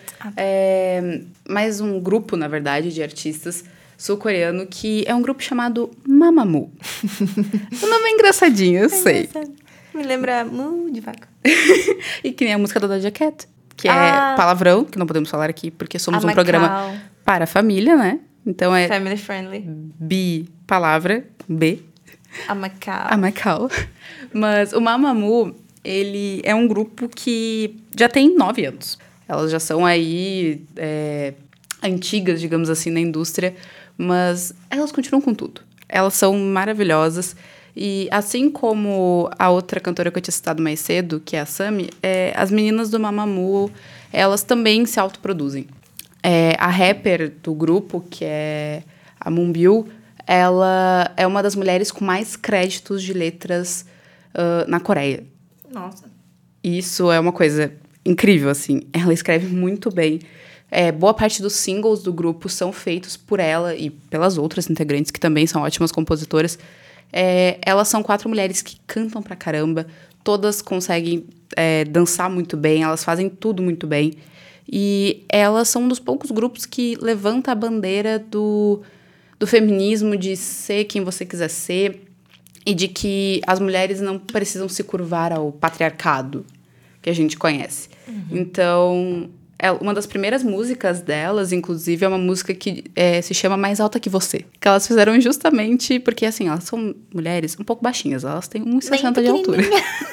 mais um grupo, na verdade, de artistas sul-coreano, que é um grupo chamado Mamamoo. O nome é engraçadinho, eu sei. Engraçado. Me lembra Mu de vaca. E que nem a música da Doja Cat, que é palavrão, que não podemos falar aqui, porque somos um programa para a família, né? Então é... Family friendly. Bi, palavra, B. A Macau. A Macau. Mas o Mamamoo, ele é um grupo que já tem 9 anos. Elas já são aí antigas, digamos assim, na indústria, mas elas continuam com tudo. Elas são maravilhosas. E assim como a outra cantora que eu tinha citado mais cedo, que é a Sammy, as meninas do Mamamoo, elas também se autoproduzem. A rapper do grupo, que é a Moonbyul, ela é uma das mulheres com mais créditos de letras na Coreia. Nossa. Isso é uma coisa incrível, assim. Ela escreve muito bem. Boa parte dos singles do grupo são feitos por ela e pelas outras integrantes, que também são ótimas compositoras. Elas são 4 mulheres que cantam pra caramba. Todas conseguem dançar muito bem. Elas fazem tudo muito bem. E elas são um dos poucos grupos que levanta a bandeira do feminismo, de ser quem você quiser ser, e de que as mulheres não precisam se curvar ao patriarcado que a gente conhece. Uhum. Então, uma das primeiras músicas delas, inclusive, é uma música que se chama Mais Alta Que Você. Que elas fizeram justamente porque, assim, elas são mulheres um pouco baixinhas. Elas têm 1,60 de altura.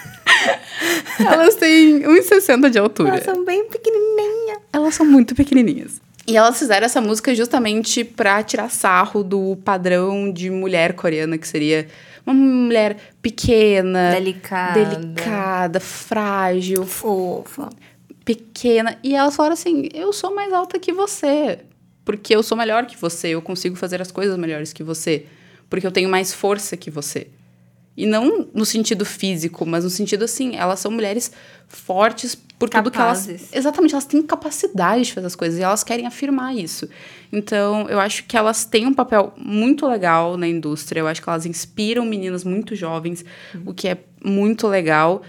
Elas têm 1,60 de altura. Elas são bem pequenininhas. Elas são muito pequenininhas. E elas fizeram essa música justamente pra tirar sarro do padrão de mulher coreana, que seria uma mulher pequena, delicada, frágil, fofa, pequena. E elas falaram assim, eu sou mais alta que você, porque eu sou melhor que você, eu consigo fazer as coisas melhores que você, porque eu tenho mais força que você. E não no sentido físico, mas no sentido, assim, elas são mulheres fortes por tudo que elas... Exatamente, elas têm capacidade de fazer as coisas e elas querem afirmar isso. Então, eu acho que elas têm um papel muito legal na indústria. Eu acho que elas inspiram meninas muito jovens, o que é muito legal.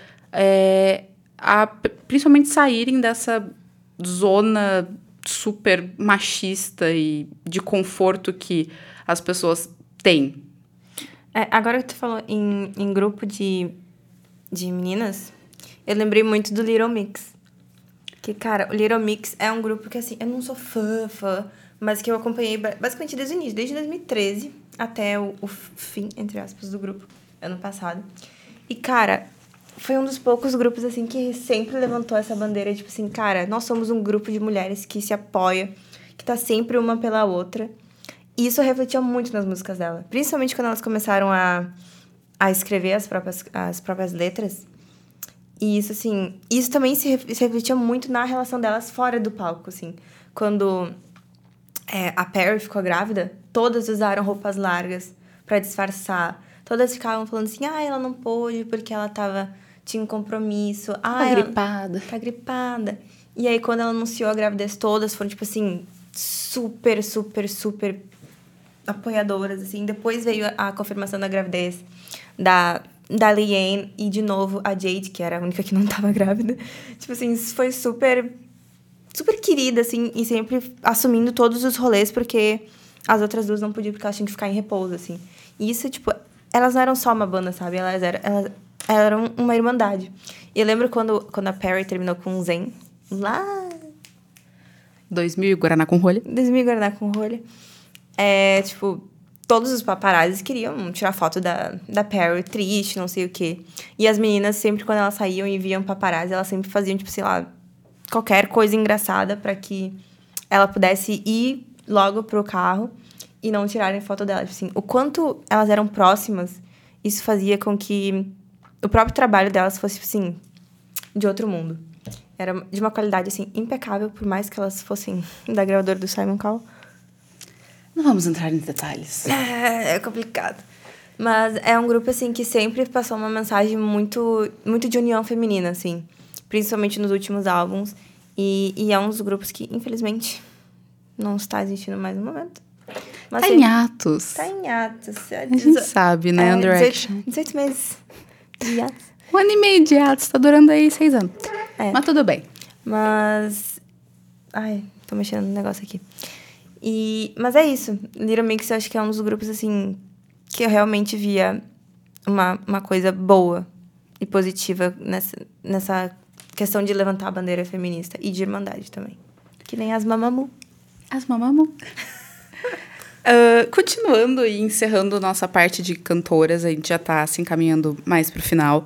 A principalmente saírem dessa zona super machista e de conforto que as pessoas têm. Agora que tu falou em grupo de meninas, eu lembrei muito do Little Mix. Que, cara, o Little Mix é um grupo que, assim, eu não sou fã, mas que eu acompanhei basicamente desde o início, desde 2013 até o fim, entre aspas, do grupo, ano passado. E, cara, foi um dos poucos grupos, assim, que sempre levantou essa bandeira, tipo assim, cara, nós somos um grupo de mulheres que se apoia, que tá sempre uma pela outra. E isso refletia muito nas músicas dela. Principalmente quando elas começaram a escrever as próprias letras. E isso, assim... Isso também se refletia muito na relação delas fora do palco, assim. Quando a Perry ficou grávida, todas usaram roupas largas pra disfarçar. Todas ficavam falando assim, ela não pôde porque ela tinha um compromisso. Gripada. Tá gripada. E aí, quando ela anunciou a gravidez, todas foram, tipo assim, super, super, super apoiadoras, assim. Depois veio a confirmação da gravidez da Leanne e, de novo, a Jade, que era a única que não tava grávida. Tipo assim, foi super, super querida, assim, e sempre assumindo todos os rolês, porque as outras duas não podiam, porque elas tinham que ficar em repouso, assim. E isso, tipo, elas não eram só uma banda, sabe? Elas eram uma irmandade. E eu lembro quando a Perry terminou com o Zayn, lá... 2000 Guaraná com rolha. 2000 Guaraná com rolha. Tipo, todos os paparazzis queriam tirar foto da Perry triste, não sei o quê. E as meninas, sempre quando elas saíam e viam paparazzi, elas sempre faziam, tipo, sei lá, qualquer coisa engraçada pra que ela pudesse ir logo pro carro e não tirarem foto dela. Tipo assim, o quanto elas eram próximas, isso fazia com que o próprio trabalho delas fosse, tipo assim, de outro mundo. Era de uma qualidade, assim, impecável, por mais que elas fossem da gravadora do Simon Cowell. Não vamos entrar em detalhes. É complicado. Mas é um grupo, assim, que sempre passou uma mensagem muito, muito de união feminina, assim. Principalmente nos últimos álbuns. E é um dos grupos que, infelizmente, não está existindo mais no momento. Mas, tá em atos. Tá em atos. A gente sabe, né? One Direction. 18 meses de atos. 1 ano e meio de atos. Tá durando aí 6 anos. Mas tudo bem. Mas... Ai, tô mexendo no negócio aqui. Mas é isso. Little Mix, eu acho que é um dos grupos, assim, que eu realmente via uma coisa boa e positiva nessa questão de levantar a bandeira feminista e de irmandade também. Que nem as Mamamoo. As Mamamoo. Continuando e encerrando nossa parte de cantoras, a gente já tá se encaminhando mais pro final.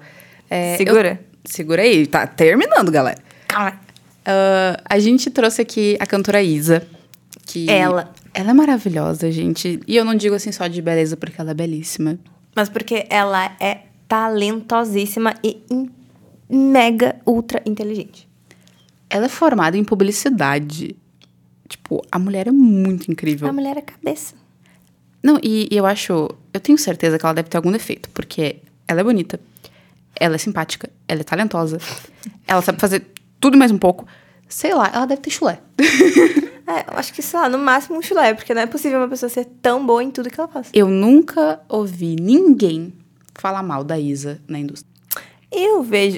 Segura aí, tá terminando, galera. Calma. A gente trouxe aqui a cantora Isa. Que ela é maravilhosa, gente. E eu não digo assim só de beleza, porque ela é belíssima. Mas porque ela é talentosíssima e mega ultra inteligente. Ela é formada em publicidade. Tipo, a mulher é muito incrível. A mulher é cabeça. Não, e eu tenho certeza que ela deve ter algum defeito, porque ela é bonita, ela é simpática, ela é talentosa, ela sabe fazer tudo e mais um pouco. Sei lá, ela deve ter chulé. Eu acho que, sei lá, no máximo um chulé, porque não é possível uma pessoa ser tão boa em tudo que ela faz. Eu nunca ouvi ninguém falar mal da Isa na indústria. Eu vejo...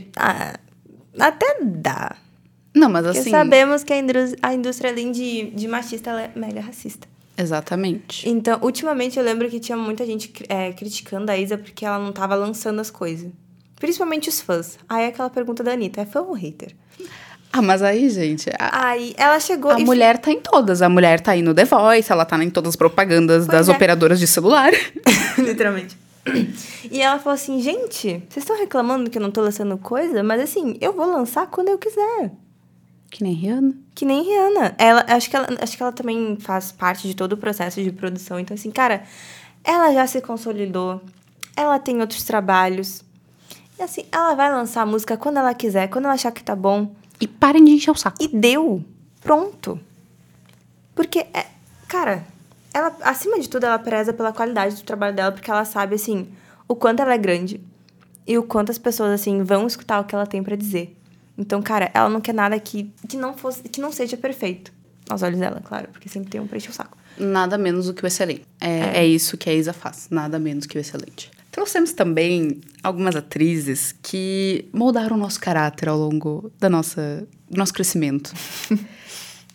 até dá. Não, mas porque assim... sabemos que a indústria, além de machista, ela é mega racista. Exatamente. Então, ultimamente, eu lembro que tinha muita gente criticando a Isa porque ela não tava lançando as coisas. Principalmente os fãs. Aí é aquela pergunta da Anitta, é fã ou hater? Mas aí, gente... Aí ela chegou a mulher tá em todas. A mulher tá aí no The Voice, ela tá em todas as propagandas das operadoras de celular. Literalmente. E ela falou assim, gente, vocês estão reclamando que eu não tô lançando coisa? Mas assim, eu vou lançar quando eu quiser. Que nem Rihanna. Que nem Rihanna. Acho que ela também faz parte de todo o processo de produção. Então, assim, cara, ela já se consolidou. Ela tem outros trabalhos. E assim, ela vai lançar a música quando ela quiser, quando ela achar que tá bom. E parem de encher o saco. E deu. Pronto. Porque, cara, ela, acima de tudo, ela preza pela qualidade do trabalho dela, porque ela sabe, assim, o quanto ela é grande e o quanto as pessoas, assim, vão escutar o que ela tem pra dizer. Então, cara, ela não quer nada que não seja perfeito. Aos olhos dela, claro, porque sempre tem um pra encher o saco. Nada menos do que o excelente. É isso que a Isa faz. Nada menos que o excelente. Trouxemos também algumas atrizes que moldaram o nosso caráter ao longo do nosso crescimento.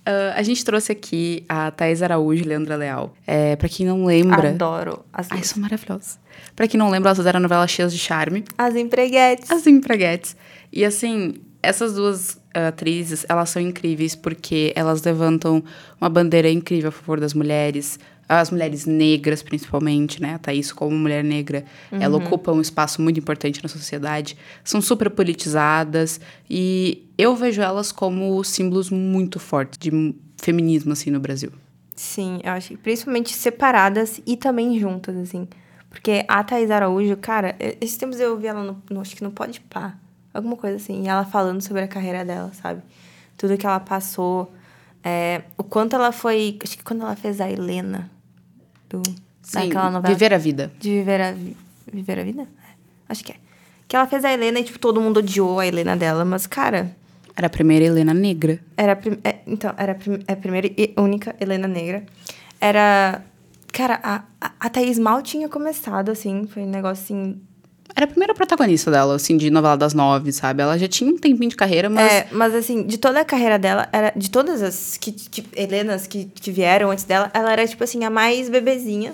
A gente trouxe aqui a Thaís Araújo e Leandra Leal. Pra quem não lembra... Adoro as duas. Ai, são maravilhosas. Pra quem não lembra, elas fizeram a novela Cheias de Charme. As empreguetes. As empreguetes. E assim, essas duas atrizes, elas são incríveis porque elas levantam uma bandeira incrível a favor das mulheres, as mulheres negras principalmente, né? A Thaís, como mulher negra, ela ocupa um espaço muito importante na sociedade. São super politizadas e eu vejo elas como símbolos muito fortes de feminismo, assim, no Brasil. Sim, eu acho que principalmente separadas e também juntas, assim. Porque a Thaís Araújo, cara, esses tempos eu vi ela acho que no Podpah, alguma coisa assim, e ela falando sobre a carreira dela, sabe? Tudo que ela passou, o quanto ela foi... Acho que quando ela fez a Helena, daquela novela... Viver a Vida. De Viver a Vida? Acho que é. Que ela fez a Helena e, tipo, todo mundo odiou a Helena dela, mas, cara... Era a primeira Helena negra. Era a primeira e única Helena negra. Era... Cara, a Thaís mal tinha começado, assim, foi um negócio, assim... Era a primeira protagonista dela, assim, de novela das 9, sabe? Ela já tinha um tempinho de carreira, mas... mas assim, de toda a carreira dela, de todas as Helenas que vieram antes dela, ela era, tipo assim, a mais bebezinha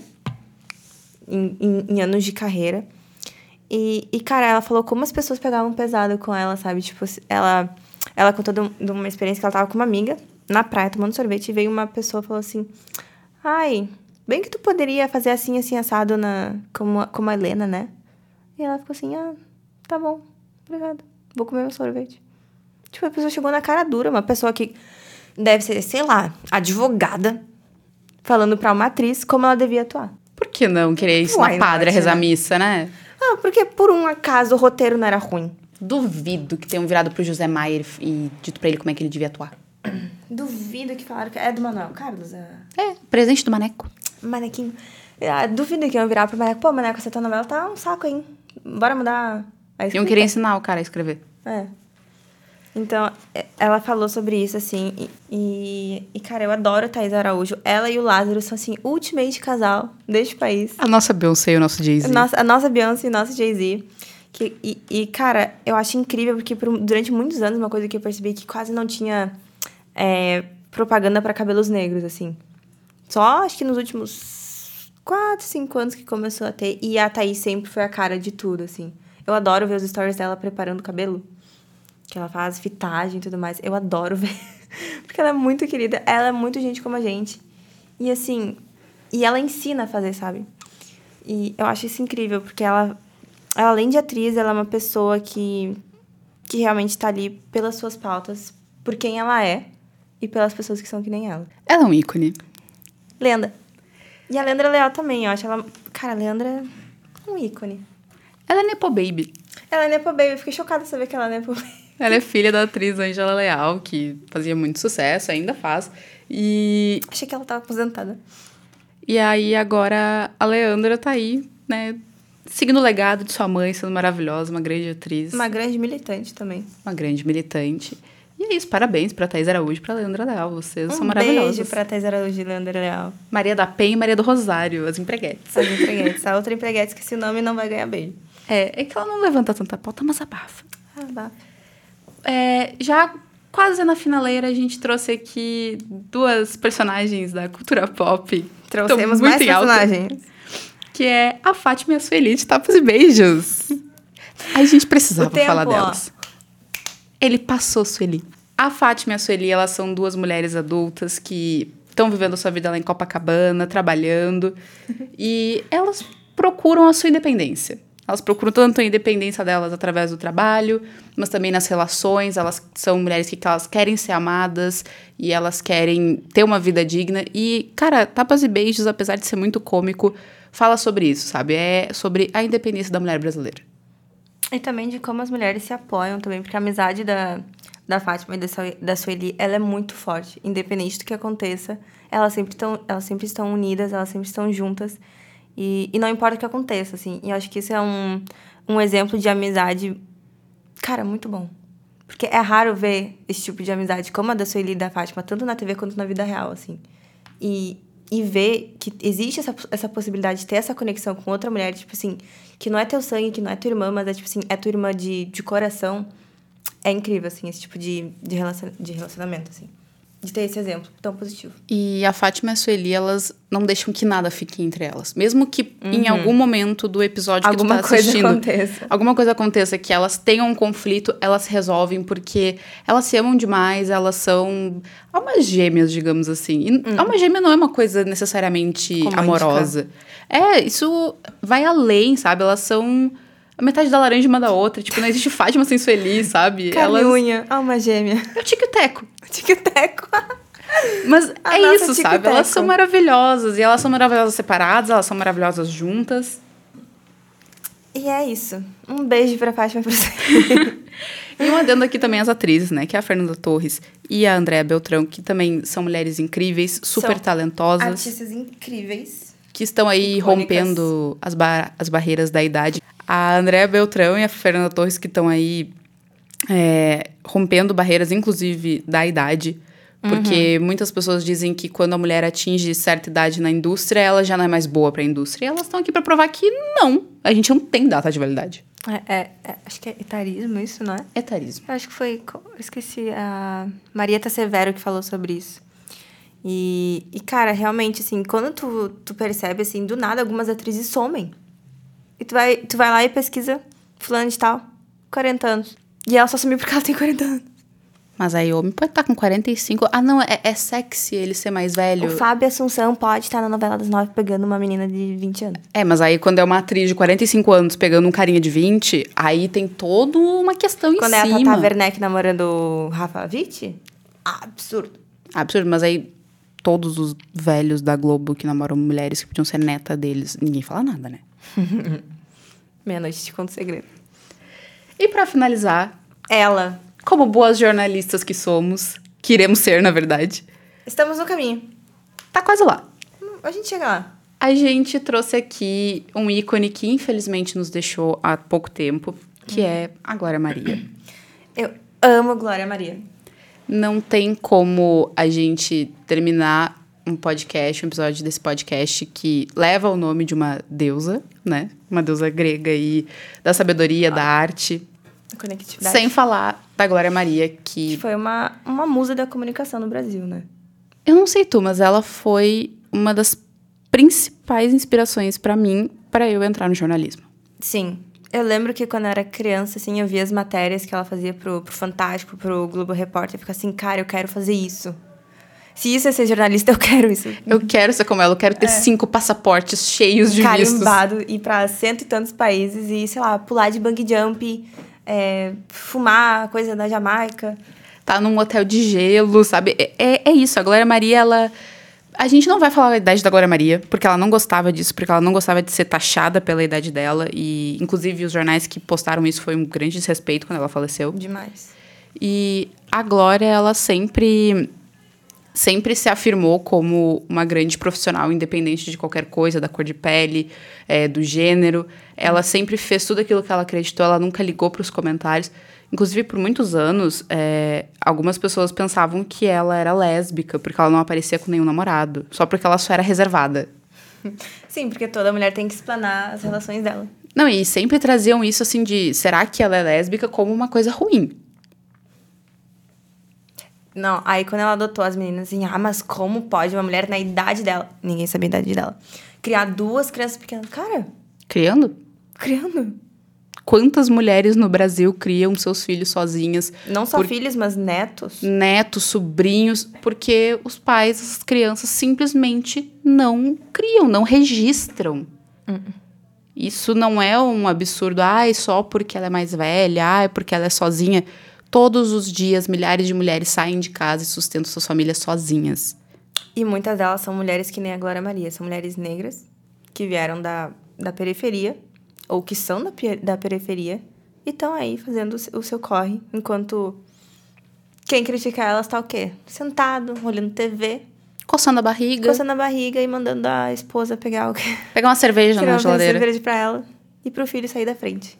em anos de carreira. E, cara, ela falou como as pessoas pegavam pesado com ela, sabe? Tipo, ela contou de uma experiência que ela tava com uma amiga na praia, tomando sorvete, e veio uma pessoa e falou assim... Ai, bem que tu poderia fazer assim, assim, assado como a Helena, né? E ela ficou assim, tá bom, obrigada, vou comer meu sorvete. Tipo, a pessoa chegou na cara dura, uma pessoa que deve ser, sei lá, advogada, falando pra uma atriz como ela devia atuar. Por que não querer ensinar padre a rezar missa, né? Porque por um acaso o roteiro não era ruim. Duvido que tenham virado pro José Maier e dito pra ele como é que ele devia atuar. Duvido que falaram que é do Manuel Carlos. Presente do Maneco. Manequinho. Duvido que iam virar pro Maneco. Pô, Maneco, essa tua novela tá um saco, hein? Bora mudar a escrita. Iam querer ensinar o cara a escrever. Então, ela falou sobre isso, assim, e cara, eu adoro a Thaís Araújo. Ela e o Lázaro são, assim, ultimate casal deste país. A nossa Beyoncé e o nosso Jay-Z. A nossa Beyoncé e o nosso Jay-Z. Cara, eu acho incrível, porque durante muitos anos, uma coisa que eu percebi é que quase não tinha propaganda para cabelos negros, assim. Só, acho que nos últimos 4, 5 anos que começou a ter. E a Thaís sempre foi a cara de tudo, assim. Eu adoro ver os stories dela preparando o cabelo. Que ela faz fitagem e tudo mais. Eu adoro ver. Porque ela é muito querida. Ela é muito gente como a gente. E, assim... E ela ensina a fazer, sabe? E eu acho isso incrível. Porque ela além de atriz, ela é uma pessoa que realmente tá ali pelas suas pautas. Por quem ela é. E pelas pessoas que são que nem ela. Ela é um ícone. Lenda. E a Leandra Leal também. Eu acho ela... Cara, a Leandra é um ícone. Ela é Nepo Baby. Ela é Nepo Baby. Eu fiquei chocada de saber que ela é Nepo Baby. Ela é filha da atriz Ângela Leal, que fazia muito sucesso, ainda faz. E... Achei que ela tava aposentada. E aí, agora, a Leandra tá aí, né? Seguindo o legado de sua mãe, sendo maravilhosa, uma grande atriz. Uma grande militante também. Uma grande militante. E é isso, parabéns pra Thaís Araújo e pra Leandra Leal. Vocês são maravilhosos. Um beijo pra Thaís Araújo e Leandra Leal. Maria da Penha e Maria do Rosário, as empreguetes. As empreguetes. A outra empreguete que esse nome não vai ganhar beijo. É que ela não levanta tanta pauta, mas abafa. Abafa. Já quase na finaleira, a gente trouxe aqui 2 personagens da cultura pop. Trouxemos mais personagens. Que é a Fátima e a Sueli de Tapas e Beijos. A gente precisava falar delas. Ele passou, Sueli. A Fátima e a Sueli, elas são 2 mulheres adultas que estão vivendo a sua vida lá em Copacabana, trabalhando. E elas procuram a sua independência. Elas procuram tanto a independência delas através do trabalho, mas também nas relações. Elas são mulheres que elas querem ser amadas e elas querem ter uma vida digna. E, cara, Tapas e Beijos, apesar de ser muito cômico, fala sobre isso, sabe? É sobre a independência da mulher brasileira. E também de como as mulheres se apoiam também, porque a amizade da Fátima e da Sueli, ela é muito forte. Independente do que aconteça, elas sempre estão unidas, elas sempre estão juntas. E não importa o que aconteça, assim. E eu acho que isso é um exemplo de amizade, cara, muito bom. Porque é raro ver esse tipo de amizade, como a da Sueli e da Fátima, tanto na TV quanto na vida real, assim. E ver que existe essa possibilidade de ter essa conexão com outra mulher, tipo assim, que não é teu sangue, que não é tua irmã, mas é, tipo assim, é tua irmã de coração. É incrível, assim, esse tipo de relacionamento, assim. de ter esse exemplo tão positivo. E a Fátima e a Sueli, elas não deixam que nada fique entre elas. Mesmo que em algum momento do episódio que tu tá assistindo... Alguma coisa aconteça, que elas tenham um conflito, elas resolvem, porque elas se amam demais, elas são almas gêmeas, digamos assim. E alma gêmea não é uma coisa necessariamente romântica, amorosa. Isso vai além, sabe? Elas são... a metade da laranja uma da outra. Tipo, não existe Fátima sem Sueli, sabe? Carne e unha, alma gêmea. É o Tico e o Teco. Tico e Teco. Mas A é nossa isso, Tico e sabe? Teco. Elas são maravilhosas. E elas são maravilhosas separadas, elas são maravilhosas juntas. E é isso. Um beijo pra Fátima e pra você. E um adendo aqui também as atrizes, né? Que é a Fernanda Torres e a Andréa Beltrão, que também são mulheres incríveis, super São talentosas. Artistas incríveis. Que estão aí icônicas. rompendo as barreiras da idade. A Andréa Beltrão e a Fernanda Torres que estão aí rompendo barreiras, inclusive, da idade. Porque muitas pessoas dizem que quando a mulher atinge certa idade na indústria, ela já não é mais boa pra indústria. E elas estão aqui pra provar que não. A gente não tem data de validade. Acho que é etarismo isso, não é? Etarismo. Eu acho que foi... Eu esqueci. A Marieta Severo que falou sobre isso. E cara, realmente, assim, quando tu percebe, assim, do nada, algumas atrizes somem. E tu vai lá e pesquisa fulano de tal, 40 anos. E ela só sumiu porque ela tem 40 anos. Mas aí o homem pode estar com 45. Ah, não, é sexy ele ser mais velho. O Fábio Assunção pode estar na novela das 9 pegando uma menina de 20 anos. Mas aí quando é uma atriz de 45 anos pegando um carinha de 20, aí tem toda uma questão Quando em cima. é a Tata Werneck namorando o Rafa Witt, absurdo. Absurdo, mas aí todos os velhos da Globo que namoram mulheres que podiam ser neta deles, ninguém fala nada, né? Meia-noite te conto o segredo. E pra finalizar, Ela. como boas jornalistas que somos, que iremos ser, na verdade, Estamos no caminho. tá quase lá. A gente chega lá. A gente trouxe aqui um ícone que infelizmente nos deixou há pouco tempo, que é a Glória Maria. Eu amo Glória Maria. Não tem como a gente terminar um episódio desse podcast que leva o nome de uma deusa, né? Uma deusa grega e da sabedoria, da arte. Conectividade. Sem falar da Glória Maria, Que foi uma musa da comunicação no Brasil, né? Eu não sei tu, mas ela foi uma das principais inspirações pra mim, pra eu entrar no jornalismo. Sim. Eu lembro que quando eu era criança, assim, eu via as matérias que ela fazia pro Fantástico, pro Globo Repórter, eu ficava assim, cara, eu quero fazer isso. Se isso é ser jornalista, eu quero isso. Eu quero ser como ela, eu quero ter 5 passaportes cheios de vistos. Carimbado, ir pra 100 e tantos países e, sei lá, pular de bungee jump, fumar coisa da Jamaica. Tá num hotel de gelo, sabe? É isso, a Glória Maria, ela... A gente não vai falar a idade da Glória Maria, porque ela não gostava disso, porque ela não gostava de ser taxada pela idade dela. E, inclusive, os jornais que postaram isso foi um grande desrespeito quando ela faleceu. Demais. E a Glória, ela sempre se afirmou como uma grande profissional, independente de qualquer coisa, da cor de pele, do gênero. Ela sempre fez tudo aquilo que ela acreditou, ela nunca ligou para os comentários. Inclusive, por muitos anos, algumas pessoas pensavam que ela era lésbica, porque ela não aparecia com nenhum namorado, só porque ela só era reservada. Sim, porque toda mulher tem que explanar as relações dela. Não, e sempre traziam isso, assim, de... Será que ela é lésbica como uma coisa ruim? Não, aí quando ela adotou as meninas, assim, mas como pode uma mulher na idade dela, ninguém sabia a idade dela, criar 2 crianças pequenas? Cara... Criando? Quantas mulheres no Brasil criam seus filhos sozinhas? Não só filhos, mas netos. Netos, sobrinhos, porque os pais, as crianças, simplesmente não criam, não registram. Isso não é um absurdo, só porque ela é mais velha, porque ela é sozinha. Todos os dias, milhares de mulheres saem de casa e sustentam suas famílias sozinhas. E muitas delas são mulheres que nem a Glória Maria. São mulheres negras que vieram da periferia, ou que são da periferia, e estão aí fazendo o seu corre, enquanto quem critica elas tá o quê? Sentado, olhando TV. Coçando a barriga E mandando a esposa pegar uma cerveja na geladeira. Uma cerveja pra ela e pro filho sair da frente.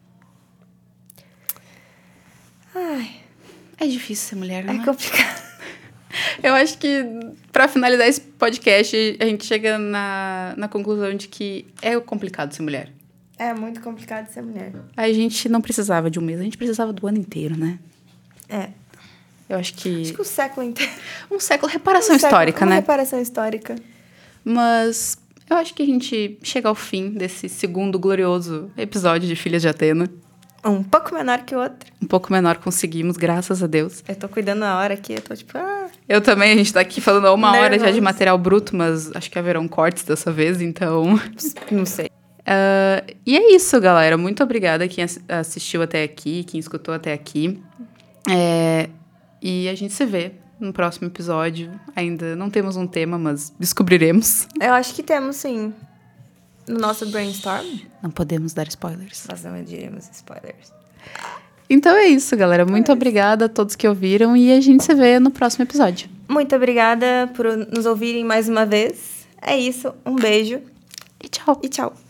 Ai. É difícil ser mulher, não é? É complicado. Eu acho que, pra finalizar esse podcast, a gente chega na conclusão de que é complicado ser mulher. É muito complicado ser mulher. A gente não precisava de um mês, a gente precisava do ano inteiro, né? Eu acho que o século inteiro. Um século, reparação histórica, né? Reparação histórica. Mas eu acho que a gente chega ao fim desse segundo glorioso episódio de Filhas de Atena. Um pouco menor que o outro. Um pouco menor conseguimos, graças a Deus. Eu tô cuidando na hora aqui, eu tô tipo... Eu também, a gente tá aqui falando há uma hora já de Nervosa. material bruto, mas acho que haverão cortes dessa vez, então... Não sei. E é isso, galera. Muito obrigada quem assistiu até aqui, quem escutou até aqui. E a gente se vê no próximo episódio. Ainda não temos um tema, mas descobriremos. Eu acho que temos, sim. No nosso brainstorm. Não podemos dar spoilers. Nós não diremos spoilers. Então é isso, galera. Muito obrigada a todos que ouviram e a gente se vê no próximo episódio. Muito obrigada por nos ouvirem mais uma vez. É isso. Um beijo. E tchau. E tchau.